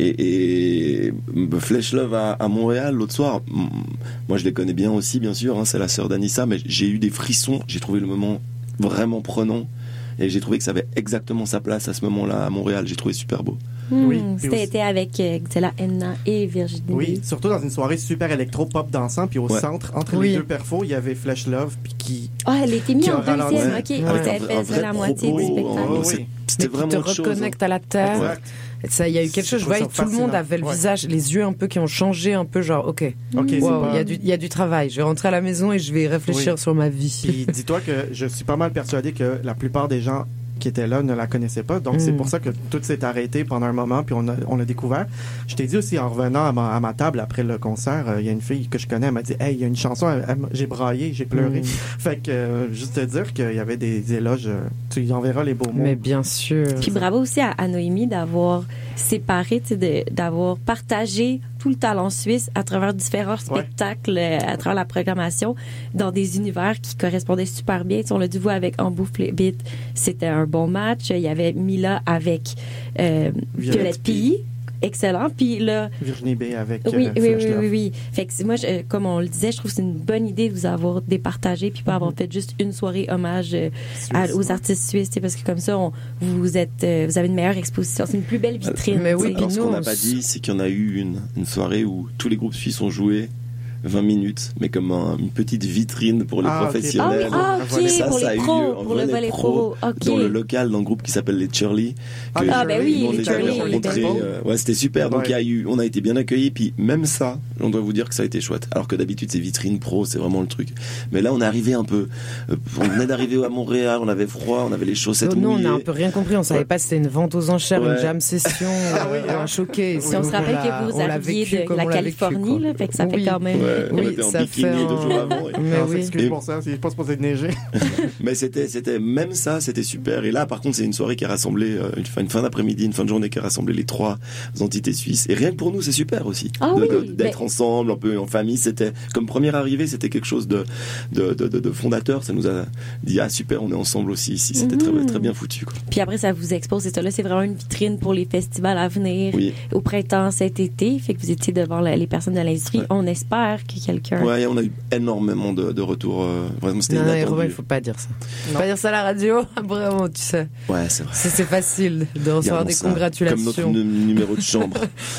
Et, et Flèche Love à, à Montréal l'autre soir, mm, moi je les connais bien aussi, bien sûr, hein, c'est la sœur d'Anissa, mais j'ai eu des frissons, j'ai trouvé le moment vraiment prenant. Et j'ai trouvé que ça avait exactement sa place à ce moment-là à Montréal. J'ai trouvé super beau. Hmm, Oui, puis C'était aussi- été avec euh, Xela Enna et Virginie. Oui, surtout dans une soirée super électro-pop dansant, puis au Ouais. centre, entre Oui. les deux perfos, il y avait Flash Love, puis qui... Ah, elle était mise Qui en a ralenti. deuxième, Ouais. ok. Avec Vous un avez vrai- un fait vrai la moitié propos, du spectacle. en- Oui. c'est- Mais C'était qui vraiment te autre chose, hein. reconnecte à la terre. Exact. Ça, il y a eu quelque Je chose. Je trouve voyais ça tout le monde fascinant. avait le Ouais. visage, les yeux un peu qui ont changé, un peu genre, ok, Ok, c'est wow, pas- il y a du, il y a du travail. Je vais rentrer à la maison et je vais réfléchir Oui. sur ma vie. Puis dis-toi que je suis pas mal persuadé que la plupart des gens qui étaient là ne la connaissaient pas. Donc, Mm. c'est pour ça que tout s'est arrêté pendant un moment, puis on a, on a découvert. Je t'ai dit aussi, en revenant à ma, à ma table après le concert, euh, il y a une fille que je connais, elle m'a dit « Hey, il y a une chanson, elle- elle- j'ai braillé, j'ai pleuré. Mm. Fait que, euh, juste te dire qu'il y avait des éloges, euh, tu y enverras les beaux mots. Mais bien sûr. Puis bravo aussi à, à Noémie d'avoir séparé, tu sais, de- d'avoir partagé tout le talent suisse à travers différents spectacles, euh, à travers la programmation, dans des univers qui correspondaient super bien. Tu sais, on l'a dû voir avec Ambo Flip-Beat, c'était un bon match. Il y avait Mila avec euh, Violette Violette P. Excellent. Puis là, Virginie B avec oui, euh, oui, Flash oui, Love. oui, oui. Fait que c'est- moi, je- euh, comme on le disait, je trouve que c'est une bonne idée de vous avoir départagé puis pas avoir fait juste une soirée hommage euh, à- Suisse, aux ouais. artistes suisses, tu sais, parce que comme ça, on, vous êtes, euh, vous avez une meilleure exposition, c'est une plus belle vitrine. Mais oui, tu sais. Alors, ce nous, qu'on on n'a pas s- dit, c'est qu'il y en a eu une, une soirée où tous les groupes suisses ont joué vingt minutes, mais comme un- une petite vitrine pour les Ah, ok. Ah oui, professionnels. ah, Un ok, volet- Ça, pour ça a les eu pros, lieu en pour le volet volet pro, pro. Ok. dans le local, dans le groupe qui s'appelle les Churly. Ah, que Ah, ben oui, nous, on les était Churly, allés les rencontrer, Churly. euh, ouais, c'était super. Donc Ouais. il y a eu, on a été bien accueillis. Puis même ça, on doit vous dire que ça a été chouette. Alors que d'habitude c'est vitrine pro, c'est vraiment le truc. Mais là on est arrivé un peu, euh, on venait d'arriver à Montréal, on avait froid, on avait les chaussettes Nous, on mouillées. a un peu rien compris. On savait Ouais. pas si c'était une vente aux enchères, Ouais. une jam session, Ah oui, euh, hein. un showcase. Si on Donc, se rappelle l'a- que vous on l'a arriviez vécu de comme la on l'a vécu, Californie, quoi. là, fait que ça fait Oui. quand même. Ouais, on Oui, était en ça bikini fait deux un- jours avant. et- Mais Non, oui. s'excuse pour ça, c'est pas supposé de neiger. Mais c'était, c'était même ça, c'était super. Et là, par contre, c'est une soirée qui a rassemblé euh, une fin, une fin d'après-midi, une fin de journée qui a rassemblé les trois entités suisses. Et rien que pour nous, c'est super aussi Ah de- oui, de- d'être mais- ensemble, un peu en famille. C'était comme première arrivée, c'était quelque chose de de, de, de, de fondateur. Ça nous a dit ah super, on est ensemble aussi ici. C'était Mhm. très très bien foutu. Quoi. Puis après, ça vous expose. Et ça, là, c'est vraiment une vitrine pour les festivals à venir Oui. au printemps cet été. Fait que vous étiez devant la- les personnes de l'industrie. Ouais. On espère que quelqu'un. Ouais, on a eu énormément de, de retours. euh, vraiment, c'était Non, non, inattendu. Robin, il faut pas dire ça. Faut Non. pas dire ça à la radio. Vraiment, tu sais. Ouais, c'est vrai. C'est c'est facile de recevoir Gardons des ça Comme notre congratulations. nu- numéro de chambre.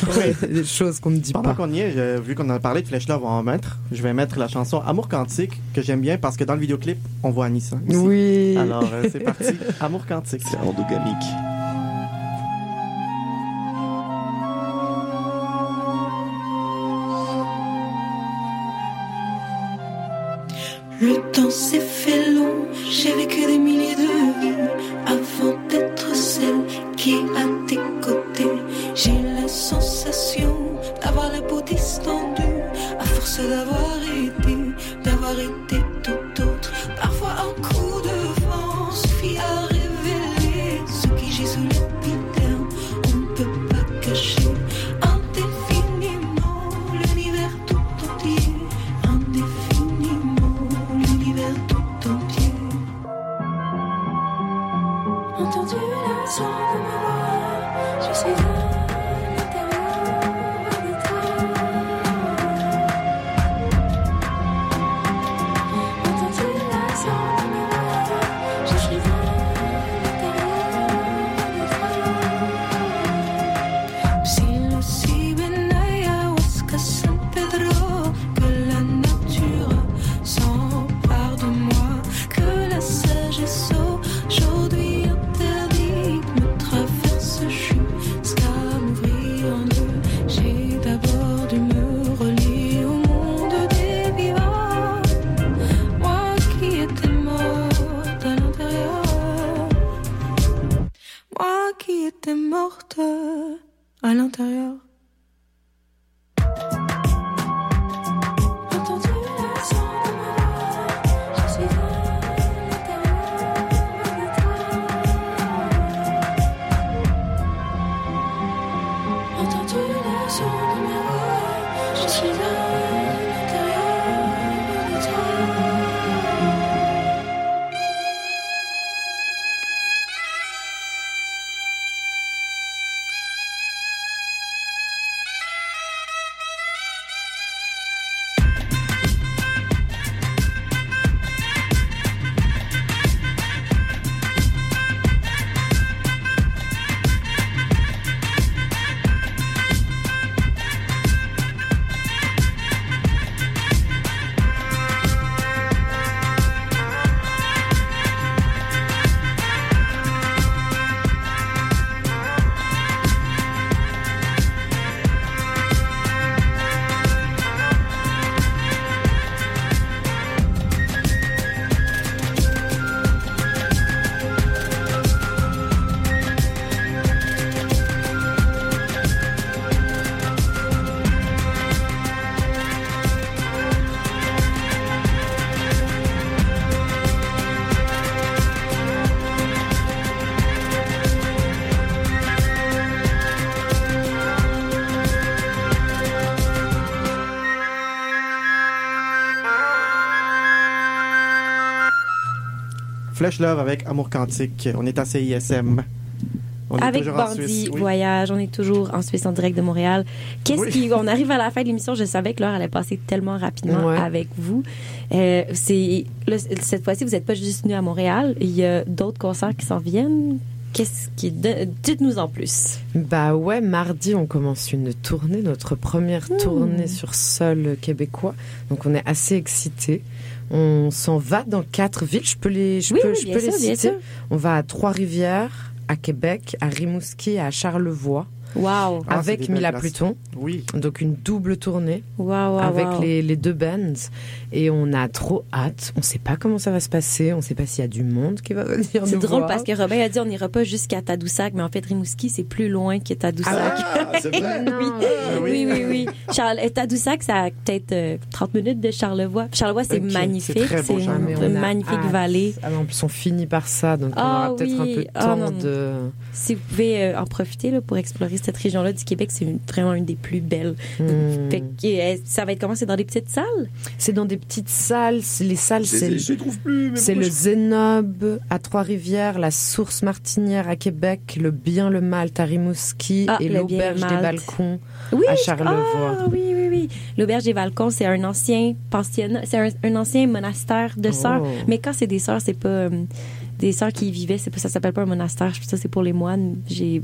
Des choses qu'on ne dit Pendant pas. qu'on y est, je- vu qu'on a parlé de Flash Love, on va en mettre. Je vais mettre la chanson Amour Quantique, que j'aime bien parce que dans le vidéoclip, on voit Anissa. aussi. Oui. Alors, euh, c'est parti. Amour Quantique. C'est endogamique. Le temps s'est fait long, j'ai vécu des milliers de vies avant d'être celle qui est à tes côtés. J'ai la sensation d'avoir la peau distendue à force d'avoir été, d'avoir été tout autre. Parfois un coup de vent suffit à révéler ce qui gît sous l'épiderme. On ne peut pas cacher indéfiniment l'univers tout entier. Indéfiniment l'univers tout entier. Entendu la son de ma voix, je suis à l'intérieur de toi. Entendu la son de ma voix, je suis à l'intérieur de toi. Si le Sibena Ayahuasca San Pedro, que la nature était morte à l'intérieur. Flesh Love avec Amour Quantique. On est à C I S M. On est avec toujours en Bandit Suisse, oui. Voyage, on est toujours en Suisse en direct de Montréal. Qu'est-ce Oui. qui, on arrive à la fin de l'émission, je savais que l'heure allait passer tellement rapidement Ouais. avec vous. Euh, c'est là, cette fois-ci, vous n'êtes pas juste venu à Montréal, il y a d'autres concerts qui s'en viennent. Qu'est-ce qui, de- dites-nous en plus. Bah ouais, mardi, on commence une tournée, notre première Mmh. tournée sur sol québécois. Donc on est assez excités. On s'en va dans quatre villes. Je peux les, je Oui, peux, oui, je bien peux les sûr, bien citer. sûr. On va à Trois-Rivières, à Québec, à Rimouski et à Charlevoix. Wow. Ah, c'est avec des belles Mila places. Pluton. Oui. Donc une double tournée Wow, wow, avec wow. Les, les deux bands. Et on a trop hâte. On sait pas comment ça va se passer. On sait pas s'il y a du monde qui va venir nous C'est drôle voir. parce que Robin a dit on n'ira pas jusqu'à Tadoussac, mais en fait Rimouski c'est plus loin que Tadoussac. Ah, c'est vrai. Non. oui, oui, oui, oui. Charles, euh, Tadoussac, ça a peut-être euh, trente minutes de Charlevoix. Charlevoix, c'est Ok, magnifique. c'est très beau, C'est Charlevoix. une Mais on a magnifique hâte. vallée. Ah, en plus, on finit par ça, donc on Ah aura peut-être oui. un peu de Ah, temps non, non. de... Si vous pouvez euh, en profiter là, pour explorer cette région-là du Québec, c'est une- vraiment une des plus belles. Hmm. Fait que, euh, ça va être comment? C'est dans des petites salles? C'est dans des petites salles. c'est- Les salles, Je c'est les- je les trouve plus. mais c'est pourquoi le Zénob à Trois-Rivières, la Source Martinière à Québec, le Bien le Malte à Rimouski Ah, et le l'Auberge Bien des le Malte. Balcons Oui, à je- Charlevoix. Ah, oui, oui, oui. L'Auberge des Balcons, c'est un ancien pensionnat, c'est un, un ancien monastère de sœurs. Oh. Mais quand c'est des sœurs, c'est pas euh, des sœurs qui y vivaient, c'est pas, ça s'appelle pas un monastère. Ça, c'est pour les moines. J'ai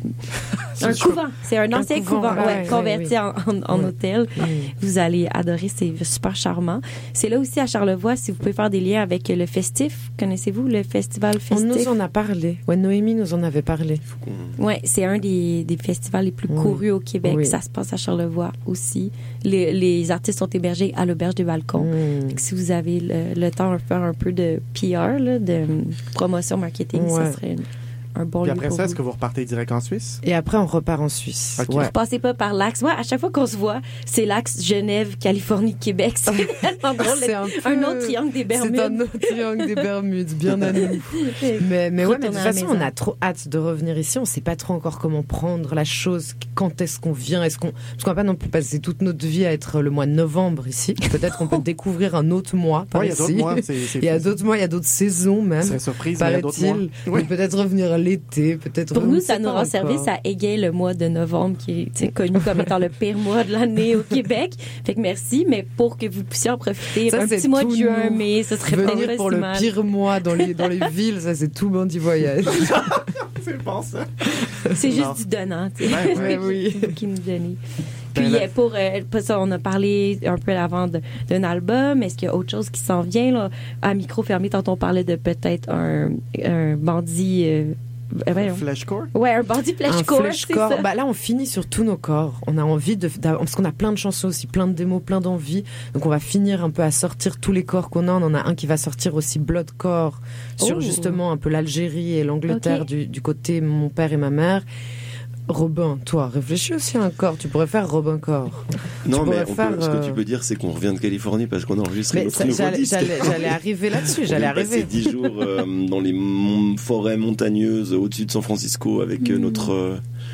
un chaud. couvent. C'est un Un ancien couvent, couvent, ouais, ouais, converti ouais, en, en, en Ouais. hôtel. Hmm. Vous allez adorer, c'est super charmant. C'est là aussi à Charlevoix, si vous pouvez faire des liens avec le Festif. Connaissez-vous le festival On Festif? nous en a parlé. Ouais, Noémie nous en avait parlé. Ouais, c'est un des, des festivals les plus Oui. courus au Québec. Oui. Ça se passe à Charlevoix aussi. Les, les artistes sont hébergés à l'Auberge des Balcons. Hmm. Fait que si vous avez le, le temps de faire un peu de P R, là, de euh, promotion marketing, Ouais. ça serait une- un bon Puis lieu après pour ça, vous. est-ce que vous repartez direct en Suisse? Et après, on repart en Suisse. Ok. Ouais. Vous passez pas par l'axe. Moi, à chaque fois qu'on se voit, c'est l'axe Genève, Californie, Québec. C'est tellement drôle. C'est un, Un peu- autre triangle des Bermudes. C'est un autre triangle des Bermudes, bien à nous. Mais, mais ouais, mais de Retourner toute à la façon, maison. on a trop hâte de revenir ici. On sait pas trop encore comment prendre la chose. Quand est-ce qu'on vient? Est-ce qu'on, parce qu'on va pas non plus passer toute notre vie à être le mois de novembre ici. Peut-être qu'on peut découvrir un autre mois par Oui, il y a d'autres ici. mois. c'est- c'est Il y a fou. d'autres mois, il y a d'autres saisons même. C'est surprise, mais il y a d'autres mois. Paraît-il. Oui. Mais peut-être revenir l'été, peut-être. Pour on nous, ne ça sait nous pas rend service encore. à égayer le mois de novembre, qui est tu sais, connu comme étant le pire mois de l'année au Québec. Fait que merci, mais pour que vous puissiez en profiter, Ça, un c'est petit mois de tout juin, nous. mai, ce serait peut-être Venir pas pour si le mal. pire mois dans les, dans les villes, ça c'est tout bandit voyage. C'est bon, ça. C'est Non. juste du donnant, tu sais. Ben, ouais, oui. C'est vous qui nous donnez. Ben, Puis là- euh, pour, euh, pour ça, on a parlé un peu avant de- d'un album. Est-ce qu'il y a autre chose qui s'en vient là? À micro fermé, tantôt on parlait de peut-être un, un bandit. Euh, euh, voyons. Fleshcore? Ouais, un bandit Un flashcore, c'est flashcore. ça. Bah là, on finit sur tous nos corps. On a envie de, d'a- parce qu'on a plein de chansons aussi, plein de démos, plein d'envies. Donc on va finir un peu à sortir tous les corps qu'on a. On en a un qui va sortir aussi Bloodcore sur Oh. justement un peu l'Algérie et l'Angleterre Ok. du, du côté mon père et ma mère. Robin, toi, réfléchis aussi à un corps. Tu pourrais faire Robin Corps. Non, Tu mais pourrais on faire, peut- ce que euh, tu peux dire, c'est qu'on revient de Californie parce qu'on a enregistré Mais notre ça, nouveau j'allais, disque. j'allais, j'allais arriver là-dessus, j'allais On vient de passer arriver. dix jours euh, dans les mon- forêts montagneuses au-dessus de San Francisco avec euh, notre euh,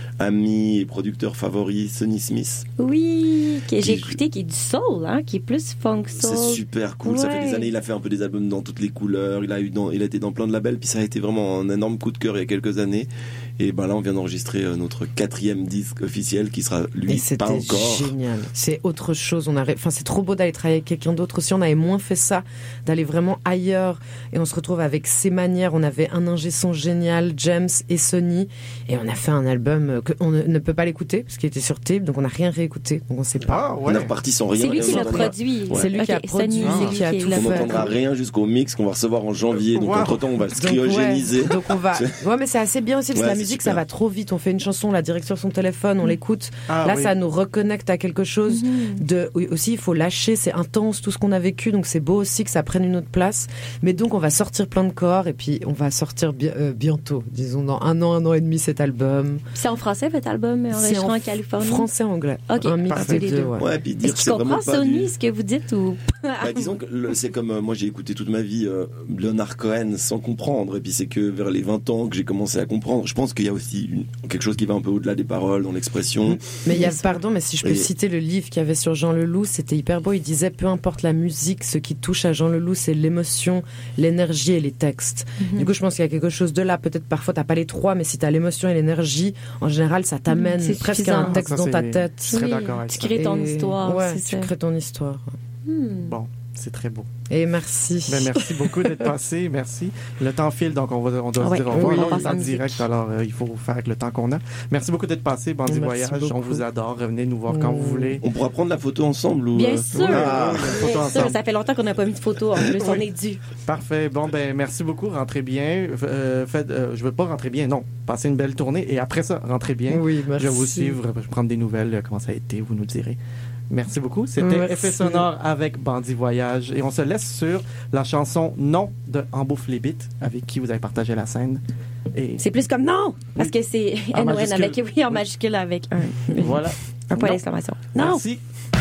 ami et producteur favori, Sonny Smith. Oui, que j'ai Qui- écouté, qui est du soul, hein, qui est plus funk C'est soul. super cool. Ça fait Ouais. des années, il a fait un peu des albums dans toutes les couleurs. Il a eu dans, il a été dans plein de labels. Puis ça a été vraiment un énorme coup de cœur il y a quelques années. Et ben là, on vient d'enregistrer euh, notre quatrième disque officiel qui sera Et lui c'était pas encore. génial. C'est autre chose. On a, ré- enfin, c'est trop beau d'aller travailler avec quelqu'un d'autre aussi. On avait moins fait ça, d'aller vraiment ailleurs. Et on se retrouve avec ses manières. On avait un ingé son génial, James et Sony. Et on a fait un album que on ne, ne peut pas l'écouter parce qu'il était sur tape. Donc on n'a rien réécouté. Donc on sait pas. Ah, On ouais. est reparti sans rien. C'est lui et qui on l'a entendra- produit. Ouais. C'est lui qui a Ok, produit, Sony, c'est lui qui a tout l'a On fait. n'entendra rien jusqu'au mix qu'on va recevoir en janvier. Donc Wow. entre temps, on va se Donc, ouais. cryogéniser. Donc on va. Ouais, mais c'est assez bien aussi parce que Ouais, la c'est musique, super. ça va trop vite. On fait une chanson, la direct sur son téléphone, on l'écoute. Ah, Là, oui. ça nous reconnecte à quelque chose de. Oui, aussi, il faut lâcher. C'est intense tout ce qu'on a vécu, donc c'est beau aussi que ça prenne une autre place. Mais donc, on va sortir plein de corps et puis on va sortir bi- euh, bientôt, disons dans un an, un an et demi cet album. C'est en français, votre album, C'est enregistré en, en Californie? Français-anglais. Ok, un mix parfait, des les deux. deux. Ouais. Ouais, puis dire Est-ce que que c'est tu vraiment comprends, pas Sony, du... ce que vous dites ou... Bah, disons que le- c'est comme euh, moi j'ai écouté toute ma vie euh, Leonard Cohen sans comprendre et puis c'est que vers les vingt ans que j'ai commencé à comprendre. Je pense qu'il y a aussi une- quelque chose qui va un peu au-delà des paroles dans l'expression. Mais il y a, pardon, mais si je peux Et- citer le livre qu'il y avait sur Jean Leloup, c'était hyper beau. Il disait, peu importe la musique, ce qui touche à Jean Leloup, c'est l'émotion, l'énergie et les textes. Mhm. Du coup, je pense qu'il y a quelque chose de là. Peut-être parfois, t'as pas les trois, mais si t'as l'émotion et l'énergie, en général, ça t'amène Mhm, c'est presque suffisant. à un texte Ça, dans ta c'est- tête. Je serais Oui, d'accord avec tu ça. crées ton Et- histoire, Ouais, c'est tu ça. crées ton histoire. Hmm. Bon, c'est très beau. Et merci. Ben, merci beaucoup d'être passé. Merci. Le temps file, donc on, va, on doit Ah ouais, se dire au revoir. oui, Là, on on passe est en en musique. direct, alors euh, il faut faire avec le temps qu'on a. Merci beaucoup d'être passé, Bandit Merci Voyage. On beaucoup. vous adore. Revenez nous voir quand Mm. vous voulez. On pourra prendre la photo ensemble ou Bien euh, sûr, Ah, une photo bien sûr. ensemble. Ça fait longtemps qu'on n'a pas mis de photo. En plus, on est dû. Parfait. Bon, ben, merci beaucoup. Rentrez bien. Euh, faites, euh, je veux pas rentrer bien, non. Passez une belle tournée et après ça, rentrez bien. Oui, merci. Je vais vous suivre, je vais prendre des nouvelles, euh, comment ça a été, vous nous direz. Merci beaucoup. C'était Merci. Effet sonore avec Bandit Voyage. Et on se laisse sur la chanson Non de En bouffe les bites, avec qui vous avez partagé la scène. Et C'est plus comme non, parce Oui. que c'est En N O N majuscule. avec, oui, en majuscule avec un, voilà. un point Non. d'exclamation. Non! Merci.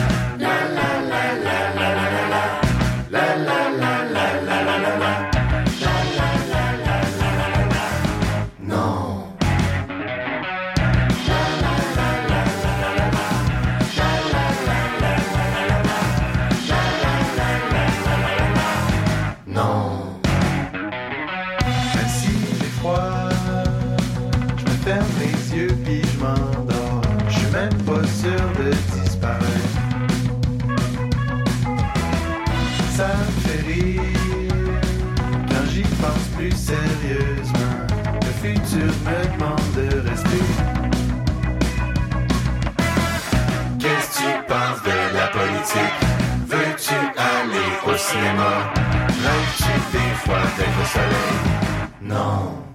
Même si j'ai froid, je me ferme les yeux puis je m'endors. Je suis même pas sûr de disparaître. Ça me fait rire quand j'y pense plus sérieusement. Le futur me demande de rester. Qu'est-ce que tu penses de la politique? Veux-tu aller au cinéma? Rêves-tu des fois d'être au soleil? Non.